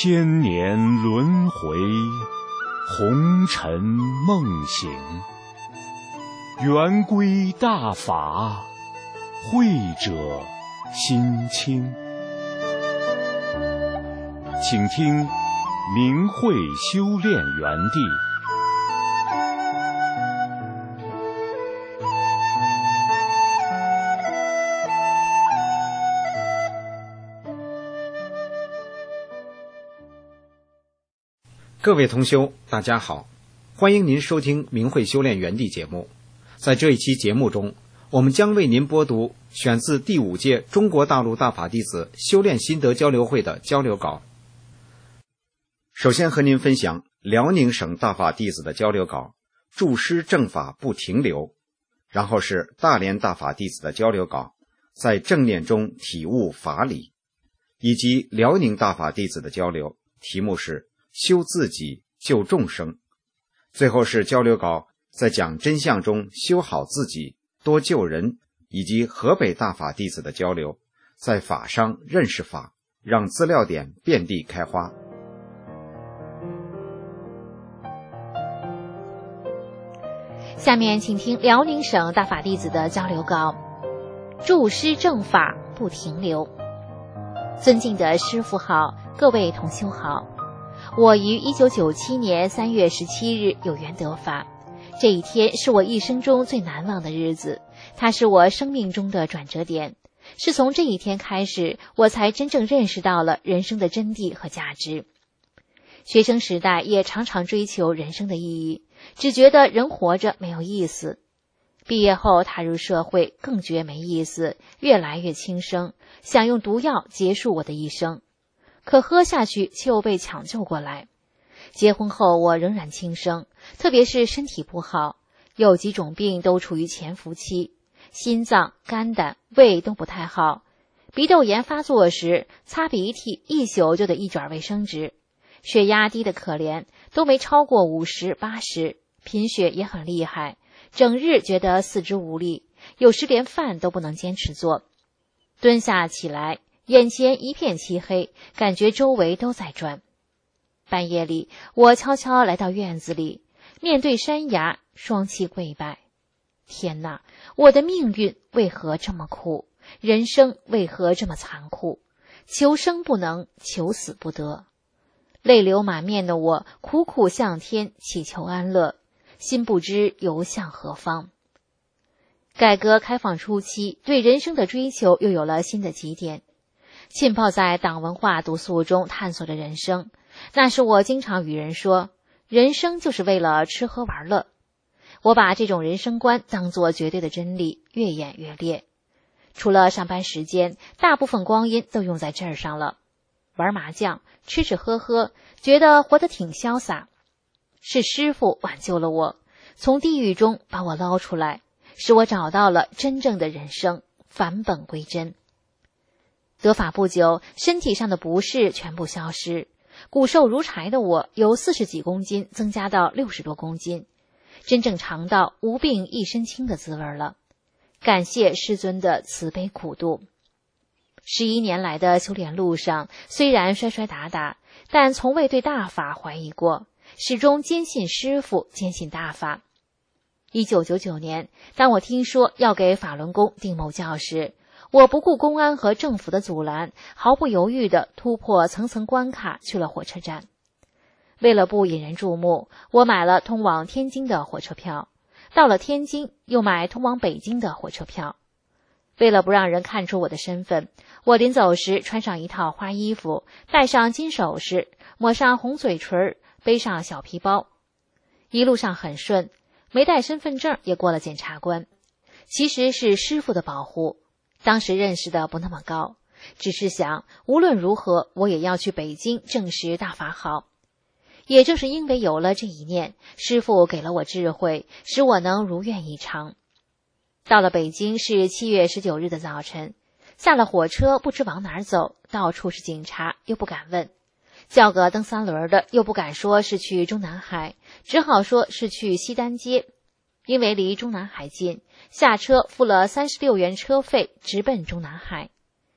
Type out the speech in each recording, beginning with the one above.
千年轮回，红尘梦醒。圆规大法，慧者心清。请听明慧修炼园地。 各位同修，大家好，欢迎您收听明慧修炼园地节目。在这一期节目中，我们将为您播读选自第5届中国大陆大法弟子修炼心得交流会的交流稿。首先和您分享辽宁省大法弟子的交流稿，注师正法不停留。然后是大连大法弟子的交流稿，在正念中体悟法理，以及辽宁大法弟子的交流，题目是修自己救众生。最后是交流稿，在讲真相中修好自己多救人，以及河北大法弟子的交流，在法上认识法，让资料点遍地开花。 下面请听辽宁省大法弟子的交流稿，注师正法不停留。尊敬的师父好，各位同修好。我于1997年3月17日有缘得法，这一天是我一生中最难忘的日子，它是我生命中的转折点。是从这一天开始，我才真正认识到了人生的真谛和价值。学生时代也常常追求人生的意义，只觉得人活着没有意思。毕业后踏入社会，更觉没意思，越来越轻生，想用毒药结束我的一生。可喝下去却又被抢救过来。结婚后我仍然轻生，特别是身体不好，有几种病都处于潜伏期，心脏、肝胆、胃都不太好。鼻窦炎发作时，擦鼻涕一宿就得1卷卫生纸。血压低得可怜，都没超过50、80，贫血也很厉害，整日觉得四肢无力，有时连饭都不能坚持做。蹲下起来，眼前一片漆黑，感觉周围都在转。半夜里，我悄悄来到院子里，面对山崖，双膝跪拜。天哪，我的命运为何这么苦？人生为何这么残酷？求生不能，求死不得。泪流满面的我苦苦向天祈求安乐，心不知游向何方。改革开放初期，对人生的追求又有了新的极点。浸泡在党文化毒素中探索着人生，那时我经常与人说，人生就是为了吃喝玩乐。我把这种人生观当作绝对的真理，越演越烈。除了上班时间，大部分光阴都用在这儿上了。玩麻将，吃吃喝喝，觉得活得挺潇洒。是师父挽救了我，从地狱中把我捞出来，使我找到了真正的人生，返本归真。得法不久，身体上的不适全部消失，骨瘦如柴的我由40几公斤增加到60多公斤，真正尝到无病一身轻的滋味了。感谢师尊的慈悲苦度。11年来的修炼路上，虽然摔摔打打，但从未对大法怀疑过，始终坚信师父，坚信大法。1999年，当我听说要给法轮功定某教时，我不顾公安和政府的阻拦，毫不犹豫地突破层层关卡去了火车站。为了不引人注目，我买了通往天津的火车票，到了天津又买通往北京的火车票。为了不让人看出我的身份，我临走时穿上一套花衣服，戴上金首饰，抹上红嘴唇，背上小皮包。一路上很顺，没带身份证也过了检察官。其实是师父的保护，当时认识的不那么高，只是想无论如何我也要去北京证实大法好。也正是因为有了这一念，师父给了我智慧，使我能如愿以偿。到了北京是7月19日的早晨，下了火车不知往哪儿走，到处是警察，又不敢问，叫个蹬3轮的又不敢说是去中南海，只好说是去西单街。因为离中南海近，下车付了36元车费，直奔中南海。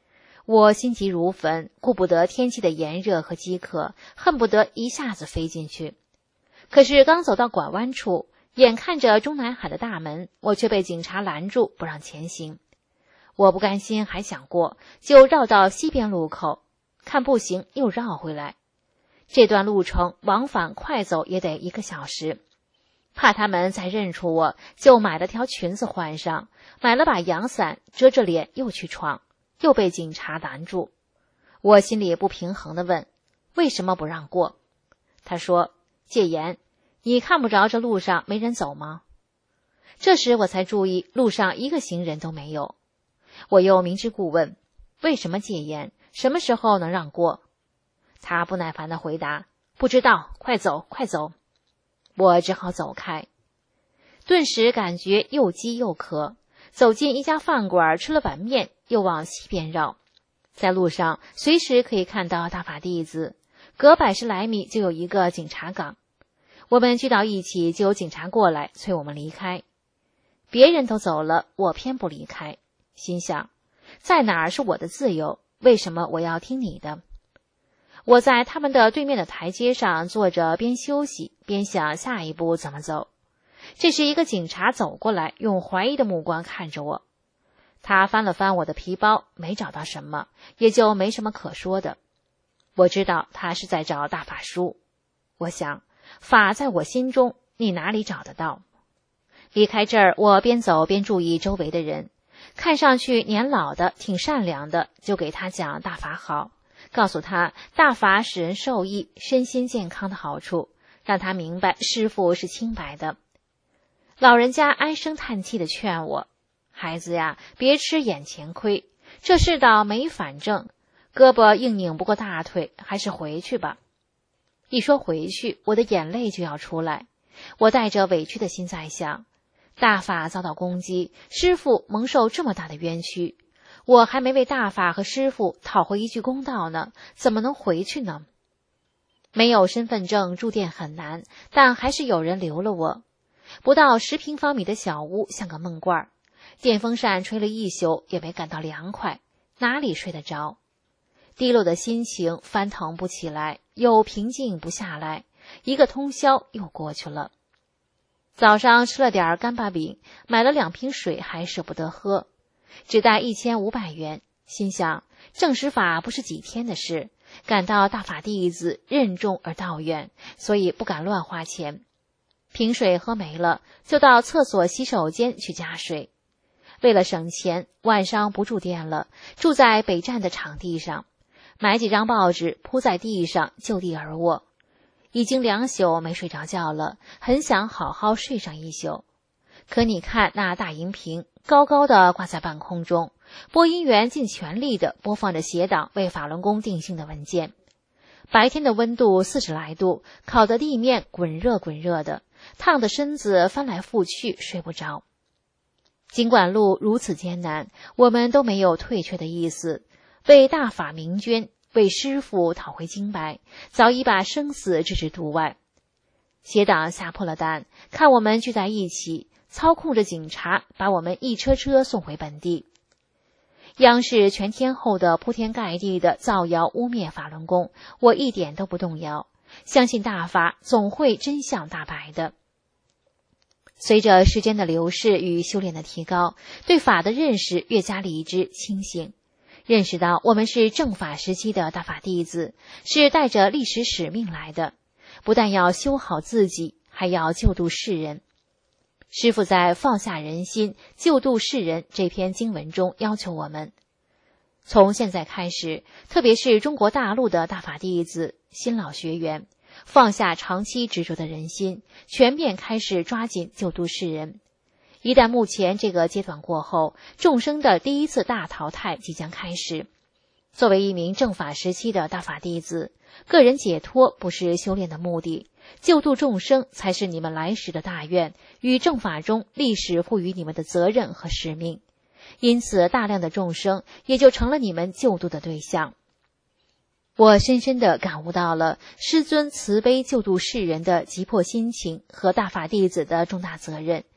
我心急如焚，顾不得天气的炎热和饥渴，恨不得一下子飞进去。可是刚走到拐弯处，眼看着中南海的大门，我却被警察拦住，不让前行。我不甘心，还想过，就绕到西边路口，看不行又绕回来。这段路程往返快走也得1个小时。怕他们再认出我，就买了条裙子换上，买了把阳伞，遮着脸又去闯，又被警察拦住。我心里不平衡地问，为什么不让过？他说，戒严，你看不着这路上没人走吗？这时我才注意路上1个行人都没有。我又明知故问，为什么戒严？什么时候能让过？他不耐烦地回答，不知道，快走，快走。我只好走开。顿时感觉又饥又渴，走进一家饭馆，吃了碗面，又往西边绕。在路上随时可以看到大法弟子，隔100来米就有一个警察岗。我们聚到一起，就有警察过来催我们离开。别人都走了，我偏不离开，心想，在哪儿是我的自由，为什么我要听你的？我在他们的对面的台阶上坐着，边休息边想下一步怎么走。这时一个警察走过来，用怀疑的目光看着我。他翻了翻我的皮包，没找到什么，也就没什么可说的。我知道他是在找大法书。我想，法在我心中，你哪里找得到？离开这儿，我边走边注意周围的人，看上去年老的挺善良的，就给他讲大法好，告诉他大法使人受益，身心健康的好处，让他明白师父是清白的。老人家唉声叹气地劝我，孩子呀，别吃眼前亏，这世道没反正，胳膊硬拧不过大腿，还是回去吧。一说回去，我的眼泪就要出来。我带着委屈的心在想，大法遭到攻击，师父蒙受这么大的冤屈，我还没为大法和师父讨回一句公道呢，怎么能回去呢？没有身份证住店很难，但还是有人留了我。不到10平方米的小屋像个闷罐，电风扇吹了一宿也没感到凉快，哪里睡得着？低落的心情翻腾不起来，又平静不下来，1个通宵又过去了。早上吃了点干巴饼，买了2瓶水还舍不得喝，只带1500元，心想正实法不是几天的事，感到大法弟子任重而道远，所以不敢乱花钱。瓶水喝没了，就到厕所洗手间去加水。为了省钱，晚上不住店了，住在北站的场地上，买几张报纸铺在地上，就地而卧。已经2宿没睡着觉了，很想好好睡上1宿。可你看那大银屏高高的挂在半空中，播音员尽全力地播放着协党为法轮功定性的文件。白天的温度40来度，烤的地面滚热滚热的，烫的身子翻来覆去，睡不着。尽管路如此艰难，我们都没有退却的意思，为大法鸣捐，为师父讨回清白，早已把生死置之度外。协党吓破了胆，看我们聚在一起，操控着警察把我们一车车送回本地。央视全天候的铺天盖地的造谣污蔑法轮功，我一点都不动摇，相信大法总会真相大白的。随着时间的流逝与修炼的提高，对法的认识越加理智清醒，认识到我们是正法时期的大法弟子，是带着历史使命来的，不但要修好自己，还要救度世人。师父在放下人心，救度世人这篇经文中要求我们，从现在开始，特别是中国大陆的大法弟子、新老学员，放下长期执着的人心，全面开始抓紧救度世人。一旦目前这个阶段过后，众生的第一次大淘汰即将开始。作为一名正法时期的大法弟子，个人解脱不是修炼的目的，救度众生才是你们来时的大愿，与正法中历史赋予你们的责任和使命。因此，大量的众生也就成了你们救度的对象。我深深地感悟到了师尊慈悲救度世人的急迫心情和大法弟子的重大责任，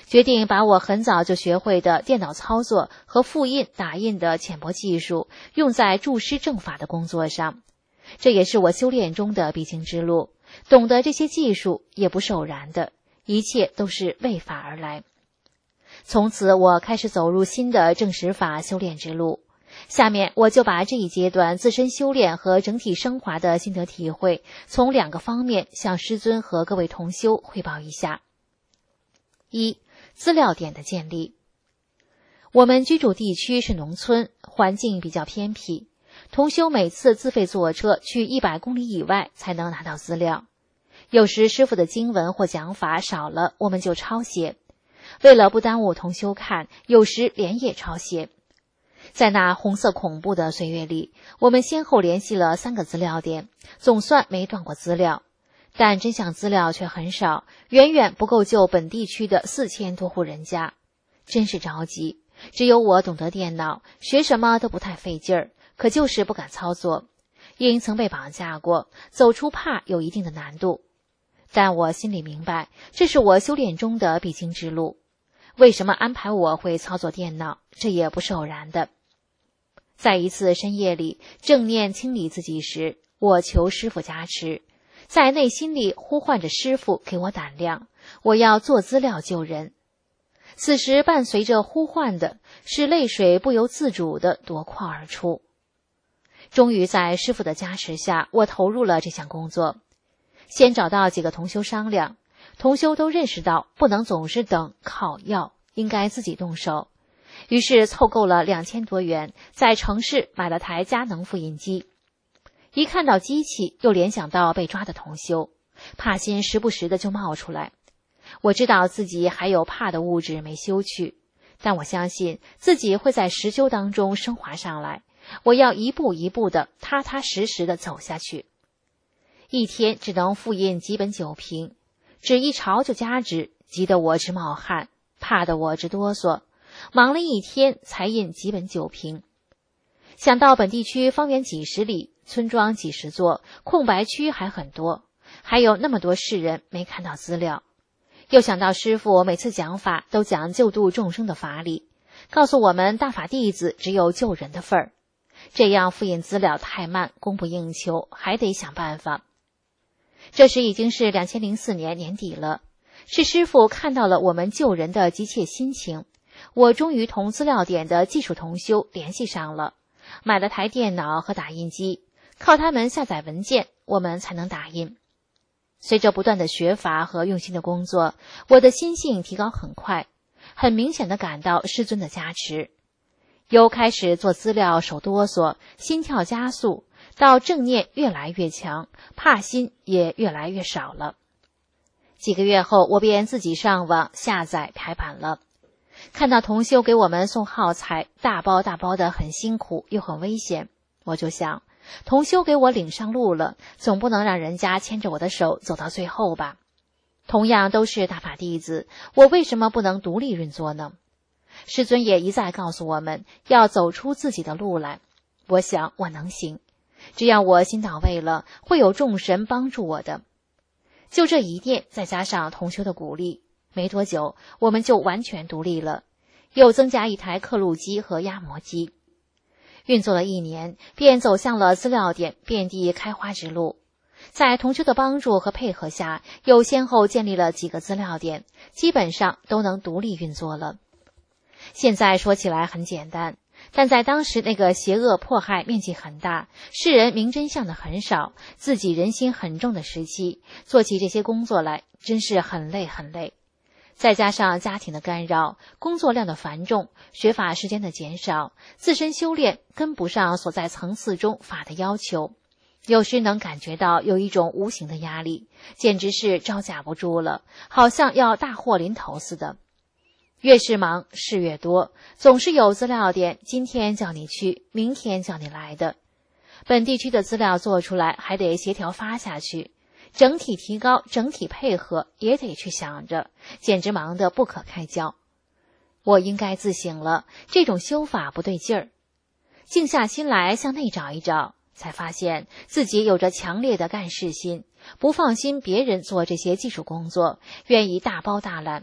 决定把我很早就学会的电脑操作和复印、打印的浅薄技术用在注师正法的工作上。这也是我修炼中的必经之路，懂得这些技术也不是偶然的，一切都是为法而来。从此我开始走入新的正实法修炼之路。下面我就把这一阶段自身修炼和整体升华的心得体会，从2个方面向师尊和各位同修汇报一下。1、资料点的建立。我们居住地区是农村，环境比较偏僻，同修每次自费坐车去100公里以外才能拿到资料。有时师父的经文或讲法少了，我们就抄写。为了不耽误同修看，有时连夜抄写。在那红色恐怖的岁月里，我们先后联系了3个资料点，总算没断过资料。但真相资料却很少，远远不够救本地区的4000多户人家。真是着急，只有我懂得电脑，学什么都不太费劲儿，可就是不敢操作。因曾被绑架过，走出怕有一定的难度。但我心里明白，这是我修炼中的必经之路。为什么安排我会操作电脑，这也不是偶然的。在一次深夜里，正念清理自己时，我求师父加持，在内心里呼唤着师父给我胆量，我要做资料救人。此时伴随着呼唤的是泪水不由自主地夺眶而出。终于在师父的加持下，我投入了这项工作。先找到几个同修商量，同修都认识到不能总是等靠要，应该自己动手。于是凑够了2000多元，在城市买了台佳能复印机。一看到机器，又联想到被抓的同修，怕心时不时的就冒出来。我知道自己还有怕的物质没修去，但我相信自己会在实修当中升华上来。我要一步一步的踏踏实实的走下去。一天只能复印几本酒瓶，纸一潮就加纸，急得我直冒汗，怕得我直哆嗦。忙了一天才印几本酒瓶。想到本地区方圆几十里，村庄几十座，空白区还很多，还有那么多世人没看到资料。又想到师父每次讲法都讲救度众生的法理，告诉我们大法弟子只有救人的份儿，这样复印资料太慢，供不应求，还得想办法。这时已经是2004年年底了，是师父看到了我们救人的急切心情，我终于同资料点的技术同修联系上了，买了台电脑和打印机，靠他们下载文件，我们才能打印。随着不断的学法和用心的工作，我的心性提高很快，很明显的感到师尊的加持。由开始做资料手哆嗦，心跳加速，到正念越来越强，怕心也越来越少了。几个月后，我便自己上网下载排版了。看到同修给我们送耗材，大包大包的，很辛苦又很危险，我就想，同修给我领上路了，总不能让人家牵着我的手走到最后吧。同样都是大法弟子，我为什么不能独立运作呢？师尊也一再告诉我们要走出自己的路来，我想我能行，只要我心到位了，会有众神帮助我的。就这一念，再加上同修的鼓励，没多久我们就完全独立了，又增加一台刻录机和压模机。运作了1年，便走向了资料点遍地开花之路。在同修的帮助和配合下，又先后建立了几个资料点，基本上都能独立运作了。现在说起来很简单，但在当时那个邪恶迫害面积很大，世人明真相的很少，自己人心很重的时期，做起这些工作来真是很累很累。再加上家庭的干扰，工作量的繁重，学法时间的减少，自身修炼跟不上所在层次中法的要求，有时能感觉到有一种无形的压力，简直是招架不住了，好像要大祸临头似的。越是忙，事越多，总是有资料点，今天叫你去，明天叫你来的。本地区的资料做出来，还得协调发下去，整体提高，整体配合也得去想着，简直忙得不可开交。我应该自省了，这种修法不对劲儿。静下心来向内找一找，才发现自己有着强烈的干事心，不放心别人做这些技术工作，愿意大包大揽。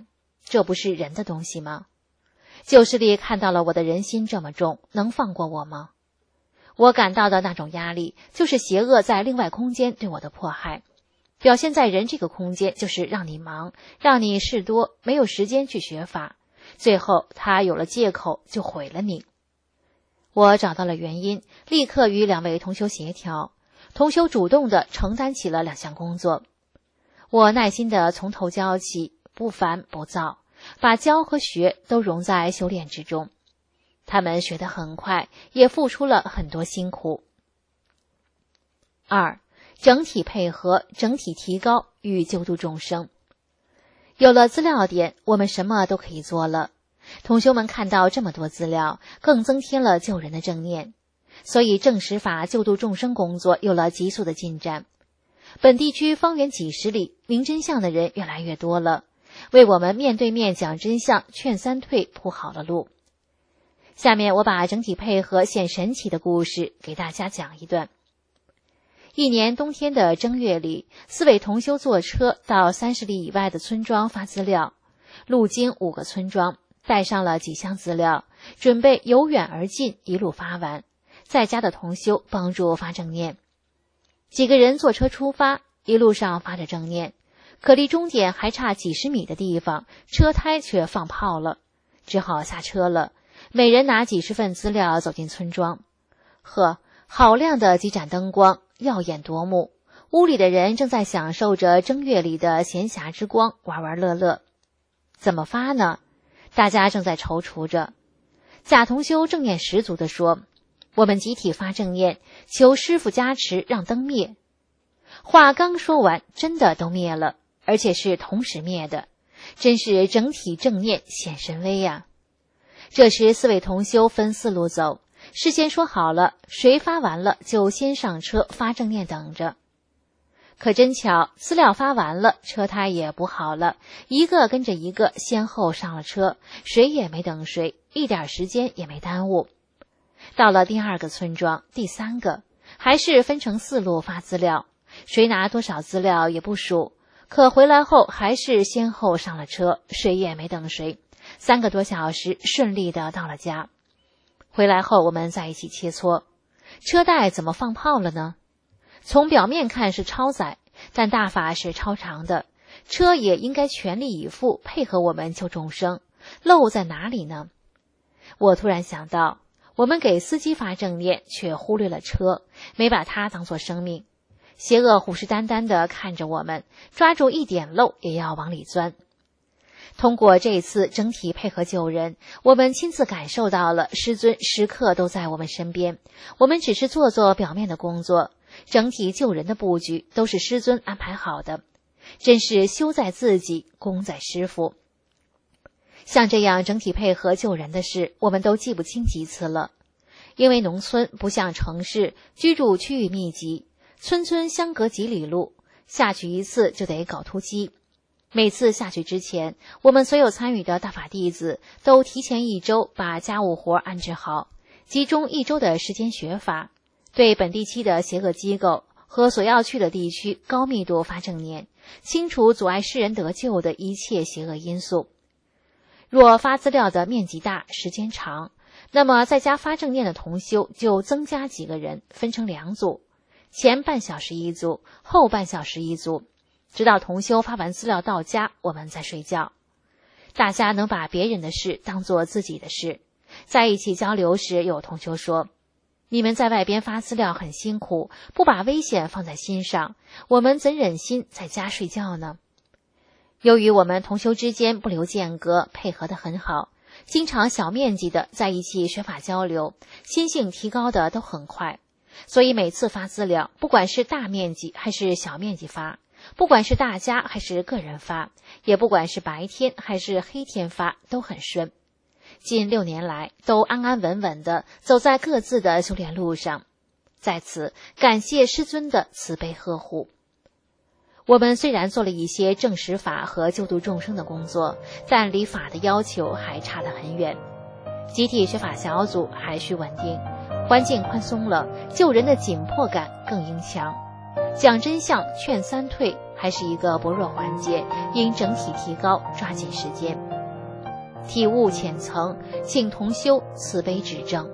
这不是人的东西吗？旧势力看到了我的人心这么重，能放过我吗？我感到的那种压力，就是邪恶在另外空间对我的迫害。表现在人这个空间，就是让你忙，让你事多，没有时间去学法，最后他有了借口就毁了你。我找到了原因，立刻与2位同修协调，同修主动地承担起了2项工作。我耐心地从头教起，不烦不躁，把教和学都融在修炼之中。他们学得很快，也付出了很多辛苦。2. 整体配合，整体提高与救度众生。有了资料点，我们什么都可以做了。同修们看到这么多资料，更增添了救人的正念，所以正实法救度众生工作有了急速的进展。本地区方圆几十里，明真相的人越来越多了，为我们面对面讲真相、劝三退铺好了路。下面我把整体配合显神奇的故事给大家讲一段。一年冬天的正月里，4位同修坐车到30里以外的村庄发资料，路经5个村庄，带上了几箱资料，准备由远而近一路发完，在家的同修帮助发正念。几个人坐车出发，一路上发着正念，可离终点还差几十米的地方，车胎却放炮了，只好下车了。每人拿几十份资料走进村庄，呵，好亮的几盏灯光，耀眼夺目。屋里的人正在享受着正月里的闲暇之光，玩玩乐乐。怎么发呢？大家正在踌躇着。贾同修正念十足地说：“我们集体发正念，求师父加持，让灯灭。”话刚说完，真的都灭了，而且是同时灭的，真是整体正念显神威呀！这时4位同修分4路走，事先说好了，谁发完了就先上车发正念等着。可真巧，资料发完了，车胎也补好了，一个跟着一个先后上了车，谁也没等谁，一点时间也没耽误。到了第2个村庄，第3个，还是分成4路发资料，谁拿多少资料也不数，可回来后还是先后上了车，谁也没等谁，3个多小时顺利的到了家。回来后我们在一起切磋，车带怎么放炮了呢？从表面看是超载，但大法是超长的，车也应该全力以赴配合我们救众生，漏在哪里呢？我突然想到，我们给司机发正念，却忽略了车，没把它当作生命。邪恶虎视眈眈地看着我们，抓住一点漏也要往里钻。通过这次整体配合救人，我们亲自感受到了师尊时刻都在我们身边，我们只是做做表面的工作，整体救人的布局都是师尊安排好的，真是修在自己，功在师父。像这样整体配合救人的事，我们都记不清几次了。因为农村不像城市，居住区域密集，村村相隔几里路，下去一次就得搞突击。每次下去之前，我们所有参与的大法弟子都提前1周把家务活安置好，集中1周的时间学法，对本地期的邪恶机构和所要去的地区高密度发正念，清除阻碍世人得救的一切邪恶因素。若发资料的面积大，时间长，那么在家发正念的同修就增加几个人，分成2组，前半小时1组，后半小时1组，直到同修发完资料到家，我们再睡觉。大家能把别人的事当作自己的事。在一起交流时，有同修说：“你们在外边发资料很辛苦，不把危险放在心上，我们怎忍心在家睡觉呢？”由于我们同修之间不留间隔，配合得很好，经常小面积的在一起学法交流，心性提高的都很快，所以每次发资料，不管是大面积还是小面积发，不管是大家还是个人发，也不管是白天还是黑天发，都很顺。近6年来，都安安稳稳地走在各自的修炼路上，在此感谢师尊的慈悲呵护。我们虽然做了一些证实法和救度众生的工作，但离法的要求还差得很远。集体学法小组还需稳定，环境宽松了，救人的紧迫感更应强。讲真相劝三退还是一个薄弱环节，应整体提高，抓紧时间。 体悟浅层，请同修慈悲指正。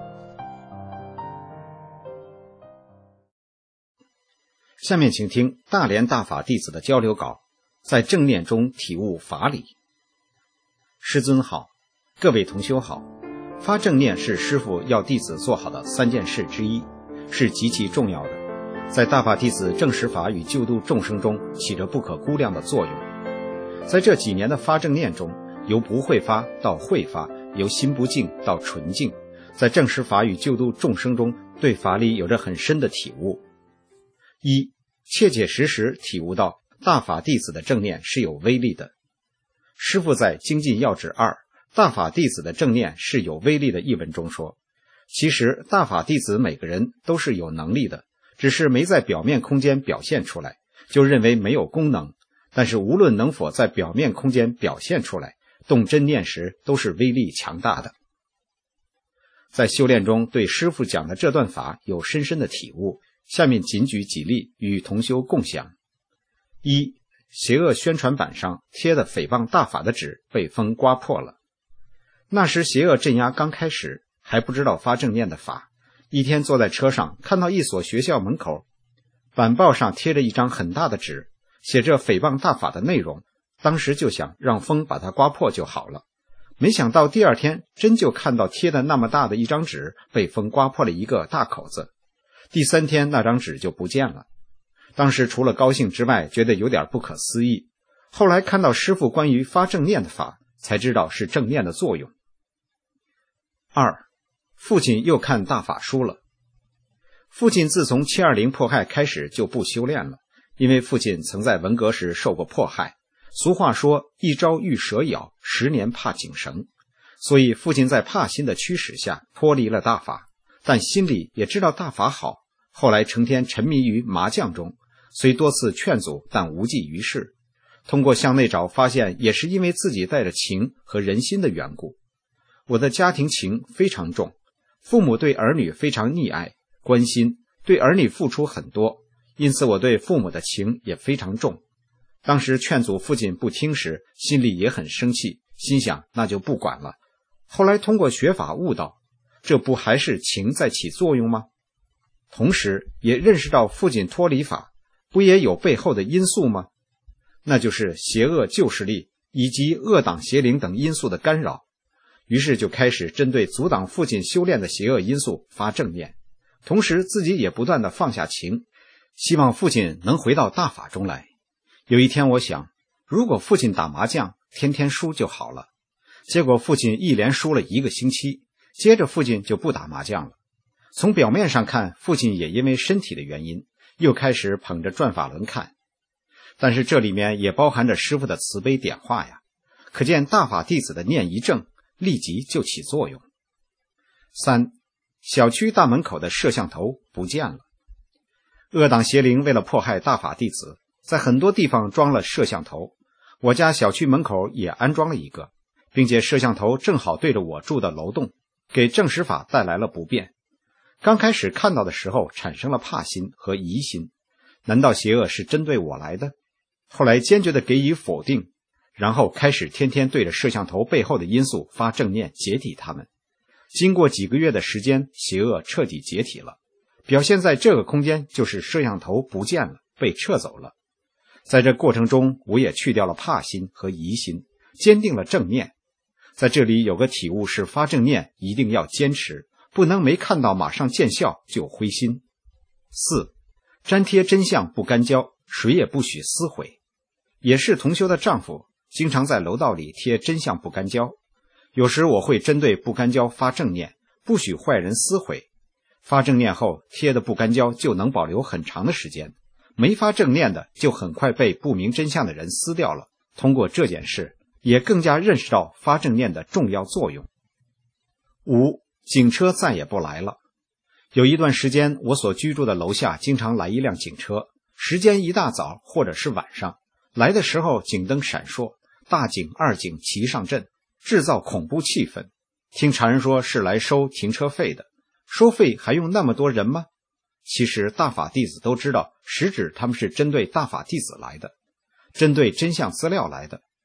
下面请听大连大法弟子的交流稿，在正念中体悟法理。师尊好，各位同修好。发正念是师父要弟子做好的3件事之一，是极其重要的，在大法弟子证实法与救度众生中起着不可估量的作用。在这几年的发正念中，由不会发到会发，由心不净到纯净，在证实法与救度众生中，对法理有着很深的体悟。一，切切实实体悟到大法弟子的正念是有威力的。师父在《精进要旨2大法弟子的正念是有威力的一文中说，其实大法弟子每个人都是有能力的，只是没在表面空间表现出来，就认为没有功能，但是无论能否在表面空间表现出来，动真念时都是威力强大的。在修炼中对师父讲的这段法有深深的体悟，下面仅举几例与同修共享。一，邪恶宣传板上贴的诽谤大法的纸被风刮破了。那时邪恶镇压刚开始，还不知道发正念的法。一天坐在车上，看到一所学校门口板报上贴着一张很大的纸，写着诽谤大法的内容，当时就想让风把它刮破就好了。没想到第二天真就看到贴的那么大的一张纸被风刮破了一个大口子。第3天那张纸就不见了。当时除了高兴之外，觉得有点不可思议。后来看到师父关于发正念的法，才知道是正念的作用。2，父亲又看大法书了。父亲自从720迫害开始就不修炼了，因为父亲曾在文革时受过迫害。俗话说一朝遇蛇咬，10年怕井绳，所以父亲在怕心的驱使下脱离了大法，但心里也知道大法好，后来成天沉迷于麻将中，虽多次劝阻，但无济于事。通过向内找，发现也是因为自己带着情和人心的缘故。我的家庭情非常重，父母对儿女非常溺爱关心，对儿女付出很多，因此我对父母的情也非常重。当时劝阻父亲不听时，心里也很生气，心想那就不管了。后来通过学法悟道，这不还是情在起作用吗？同时也认识到父亲脱离法，不也有背后的因素吗？那就是邪恶旧势力以及恶党邪灵等因素的干扰。于是就开始针对阻挡父亲修炼的邪恶因素发正念，同时自己也不断地放下情，希望父亲能回到大法中来。有一天我想，如果父亲打麻将天天输就好了。结果父亲一连输了1个星期，接着父亲就不打麻将了。从表面上看，父亲也因为身体的原因，又开始捧着转法轮看。但是这里面也包含着师父的慈悲点化呀，可见大法弟子的念一正，立即就起作用。3，小区大门口的摄像头不见了。恶党邪灵为了迫害大法弟子，在很多地方装了摄像头，我家小区门口也安装了一个，并且摄像头正好对着我住的楼栋，给证实法带来了不便。刚开始看到的时候产生了怕心和疑心，难道邪恶是针对我来的？后来坚决地给予否定，然后开始天天对着摄像头背后的因素发正念解体它们。经过几个月的时间，邪恶彻底解体了，表现在这个空间就是摄像头不见了，被撤走了。在这过程中，我也去掉了怕心和疑心，坚定了正念。在这里有个体悟是发正念一定要坚持，不能没看到马上见效就灰心。4，粘贴真相不干胶，谁也不许撕毁。也是同修的丈夫经常在楼道里贴真相不干胶，有时我会针对不干胶发正念，不许坏人撕毁。发正念后贴的不干胶就能保留很长的时间，没发正念的就很快被不明真相的人撕掉了。通过这件事也更加认识到发正念的重要作用。5，警车再也不来了。有一段时间，我所居住的楼下经常来一辆警车，时间一大早或者是晚上，来的时候警灯闪烁，大警二警齐上阵，制造恐怖气氛。听常人说是来收停车费的，收费还用那么多人吗？其实大法弟子都知道，实指他们是针对大法弟子来的，针对真相资料来的。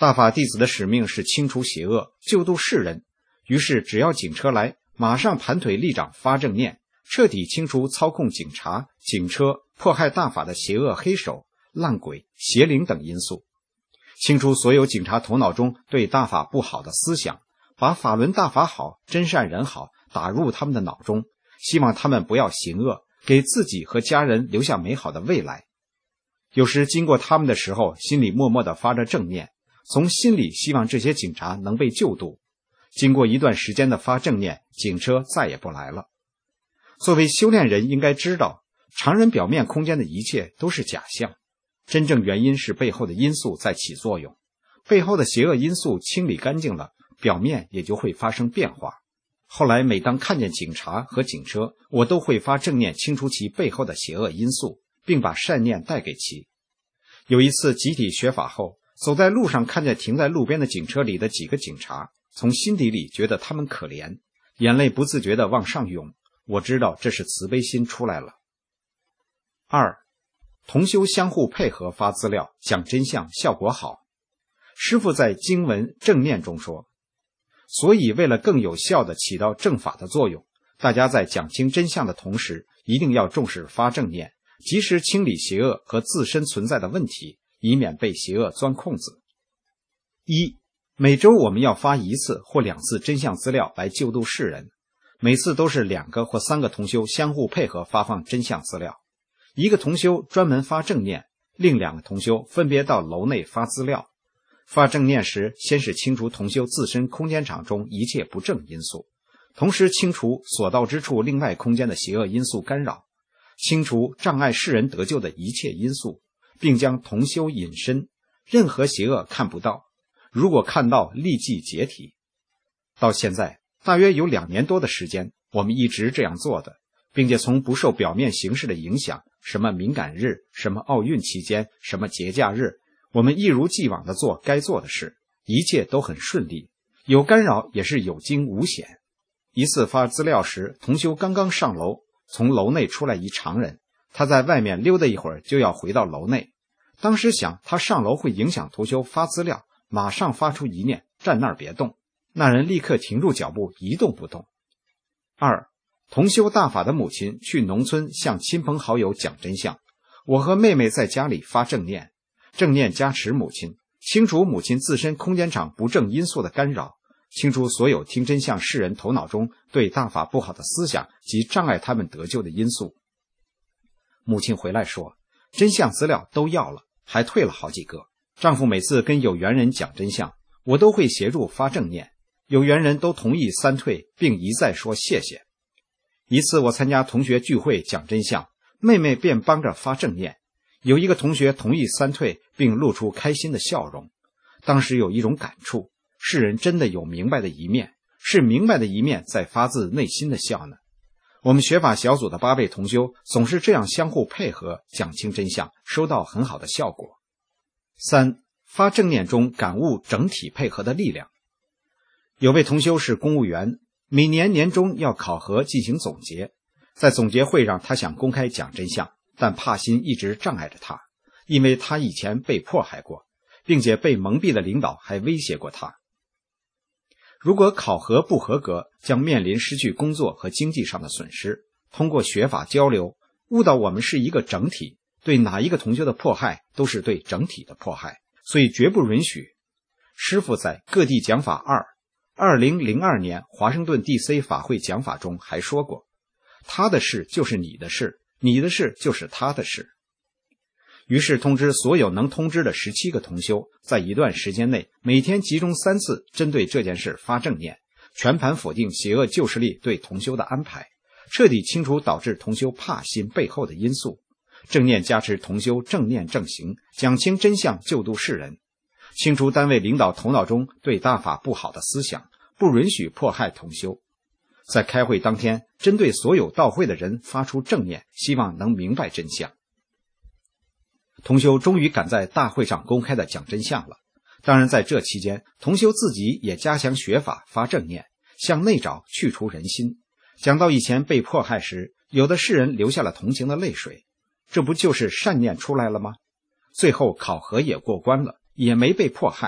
大法弟子的使命是清除邪恶，救度世人，于是只要警车来，马上盘腿立掌发正念，彻底清除操控警察、警车、迫害大法的邪恶黑手、烂鬼、邪灵等因素，清除所有警察头脑中对大法不好的思想，把法轮大法好、真善人好打入他们的脑中，希望他们不要行恶，给自己和家人留下美好的未来。有时经过他们的时候，心里默默地发着正念，从心里希望这些警察能被救度。经过一段时间的发正念，警车再也不来了。作为修炼人应该知道，常人表面空间的一切都是假象，真正原因是背后的因素在起作用，背后的邪恶因素清理干净了，表面也就会发生变化。后来每当看见警察和警车，我都会发正念清除其背后的邪恶因素，并把善念带给其。有一次集体学法后，走在路上看见停在路边的警车里的几个警察，从心底里觉得他们可怜，眼泪不自觉地往上涌，我知道这是慈悲心出来了。2. 同修相互配合发资料，讲真相，效果好。师父在经文正念中说，所以为了更有效地起到正法的作用，大家在讲清真相的同时，一定要重视发正念，及时清理邪恶和自身存在的问题，以免被邪恶钻空子。1. 每周我们要发1次或2次真相资料来救度世人，每次都是2个或3个同修相互配合发放真相资料，一个同修专门发正念，另2个同修分别到楼内发资料。发正念时，先是清除同修自身空间场中一切不正因素，同时清除所到之处另外空间的邪恶因素干扰，清除障碍世人得救的一切因素，并将同修隐身，任何邪恶看不到，如果看到立即解体。到现在大约有2年多的时间，我们一直这样做的，并且从不受表面形式的影响，什么敏感日，什么奥运期间，什么节假日，我们一如既往地做该做的事，一切都很顺利，有干扰也是有惊无险。一次发资料时，同修刚刚上楼，从楼内出来一常人，他在外面溜达一会儿就要回到楼内。当时想他上楼会影响同修发资料，马上发出一念，站那儿别动。那人立刻停住脚步，一动不动。2. 同修大法的母亲去农村向亲朋好友讲真相，我和妹妹在家里发正念，正念加持母亲，清除母亲自身空间场不正因素的干扰，清除所有听真相世人头脑中对大法不好的思想及障碍他们得救的因素。母亲回来说，真相资料都要了，还退了好几个。丈夫每次跟有缘人讲真相，我都会协助发正念，有缘人都同意3退，并一再说谢谢。一次我参加同学聚会讲真相，妹妹便帮着发正念，有一个同学同意3退，并露出开心的笑容。当时有一种感触，世人真的有明白的一面，是明白的一面在发自内心的笑呢。我们学法小组的8位同修总是这样相互配合，讲清真相，收到很好的效果。3. 发正念中感悟整体配合的力量。有位同修是公务员，每年年终要考核进行总结，在总结会上他想公开讲真相，但怕心一直障碍着他，因为他以前被迫害过，并且被蒙蔽的领导还威胁过他。如果考核不合格，将面临失去工作和经济上的损失。通过学法交流，悟到我们是一个整体，对哪一个同修的迫害都是对整体的迫害，所以绝不允许。师父在各地讲法2002年华盛顿 DC 法会讲法中还说过，他的事就是你的事，你的事就是他的事。于是通知所有能通知的17个同修，在一段时间内每天集中3次针对这件事发正念，全盘否定邪恶旧势力对同修的安排，彻底清除导致同修怕心背后的因素，正念加持同修正念正行，讲清真相，救度世人，清除单位领导头脑中对大法不好的思想，不允许迫害同修。在开会当天，针对所有到会的人发出正念，希望能明白真相。同修终于赶在大会上公开的讲真相了。当然在这期间，同修自己也加强学法发正念，向内找去除人心。讲到以前被迫害时，有的世人流下了同情的泪水，这不就是善念出来了吗？最后考核也过关了，也没被迫害，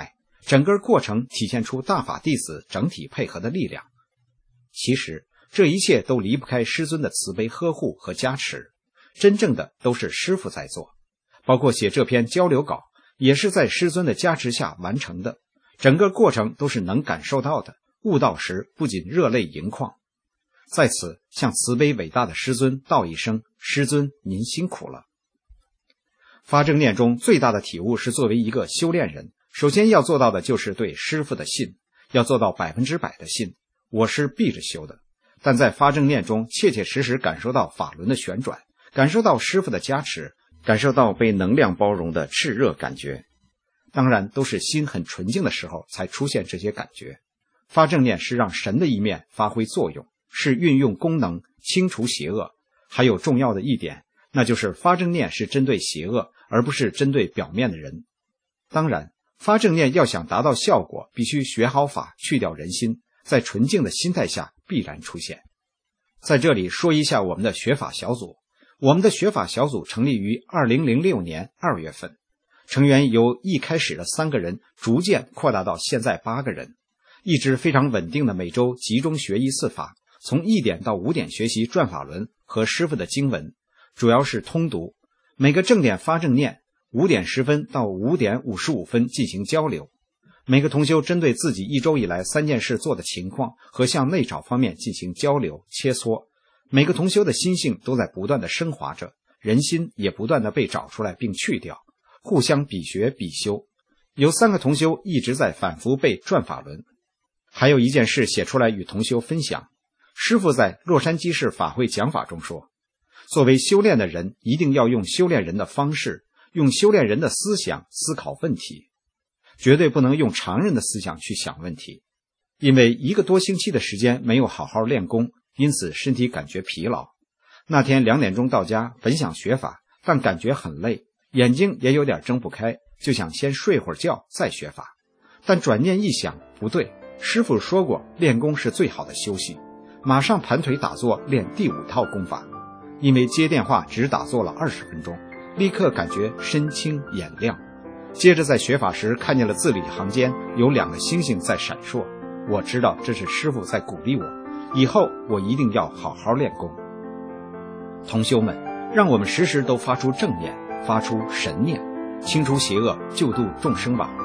整个过程体现出大法弟子整体配合的力量。其实这一切都离不开师尊的慈悲呵护和加持，真正的都是师父在做，包括写这篇交流稿也是在师尊的加持下完成的，整个过程都是能感受到的，悟到时不仅热泪盈眶。在此向慈悲伟大的师尊道一声，师尊您辛苦了。发正念中最大的体悟是，作为一个修炼人，首先要做到的就是对师父的信，要做到100%的信。我是闭着修的，但在发正念中切切实实感受到法轮的旋转，感受到师父的加持，感受到被能量包容的炽热感觉。当然都是心很纯净的时候才出现这些感觉。发正念是让神的一面发挥作用，是运用功能清除邪恶。还有重要的一点，那就是发正念是针对邪恶，而不是针对表面的人。当然发正念要想达到效果，必须学好法，去掉人心，在纯净的心态下必然出现。在这里说一下我们的学法小组。我们的学法小组成立于2006年2月份，成员由一开始的3个人逐渐扩大到现在8个人，一直非常稳定的每周集中学1次法，从1点到5点学习转法轮和师父的经文，主要是通读，每个正点发正念5点10分到5点55分进行交流。每个同修针对自己1周以来3件事做的情况和向内找方面进行交流切磋，每个同修的心性都在不断的升华着，人心也不断的被找出来并去掉，互相比学比修。有3个同修一直在反复背转法轮。还有一件事写出来与同修分享，师父在洛杉矶市法会讲法中说，作为修炼的人一定要用修炼人的方式，用修炼人的思想思考问题，绝对不能用常人的思想去想问题。因为1个多星期的时间没有好好练功，因此身体感觉疲劳。那天2点钟到家，本想学法，但感觉很累，眼睛也有点睁不开，就想先睡会儿觉再学法。但转念一想，不对，师父说过练功是最好的休息，马上盘腿打坐练第5套功法。因为接电话只打坐了20分钟，立刻感觉身轻眼亮。接着在学法时看见了字里行间有2个星星在闪烁，我知道这是师父在鼓励我，以后我一定要好好练功。同修们，让我们时时都发出正念，发出神念，清除邪恶，救度众生吧。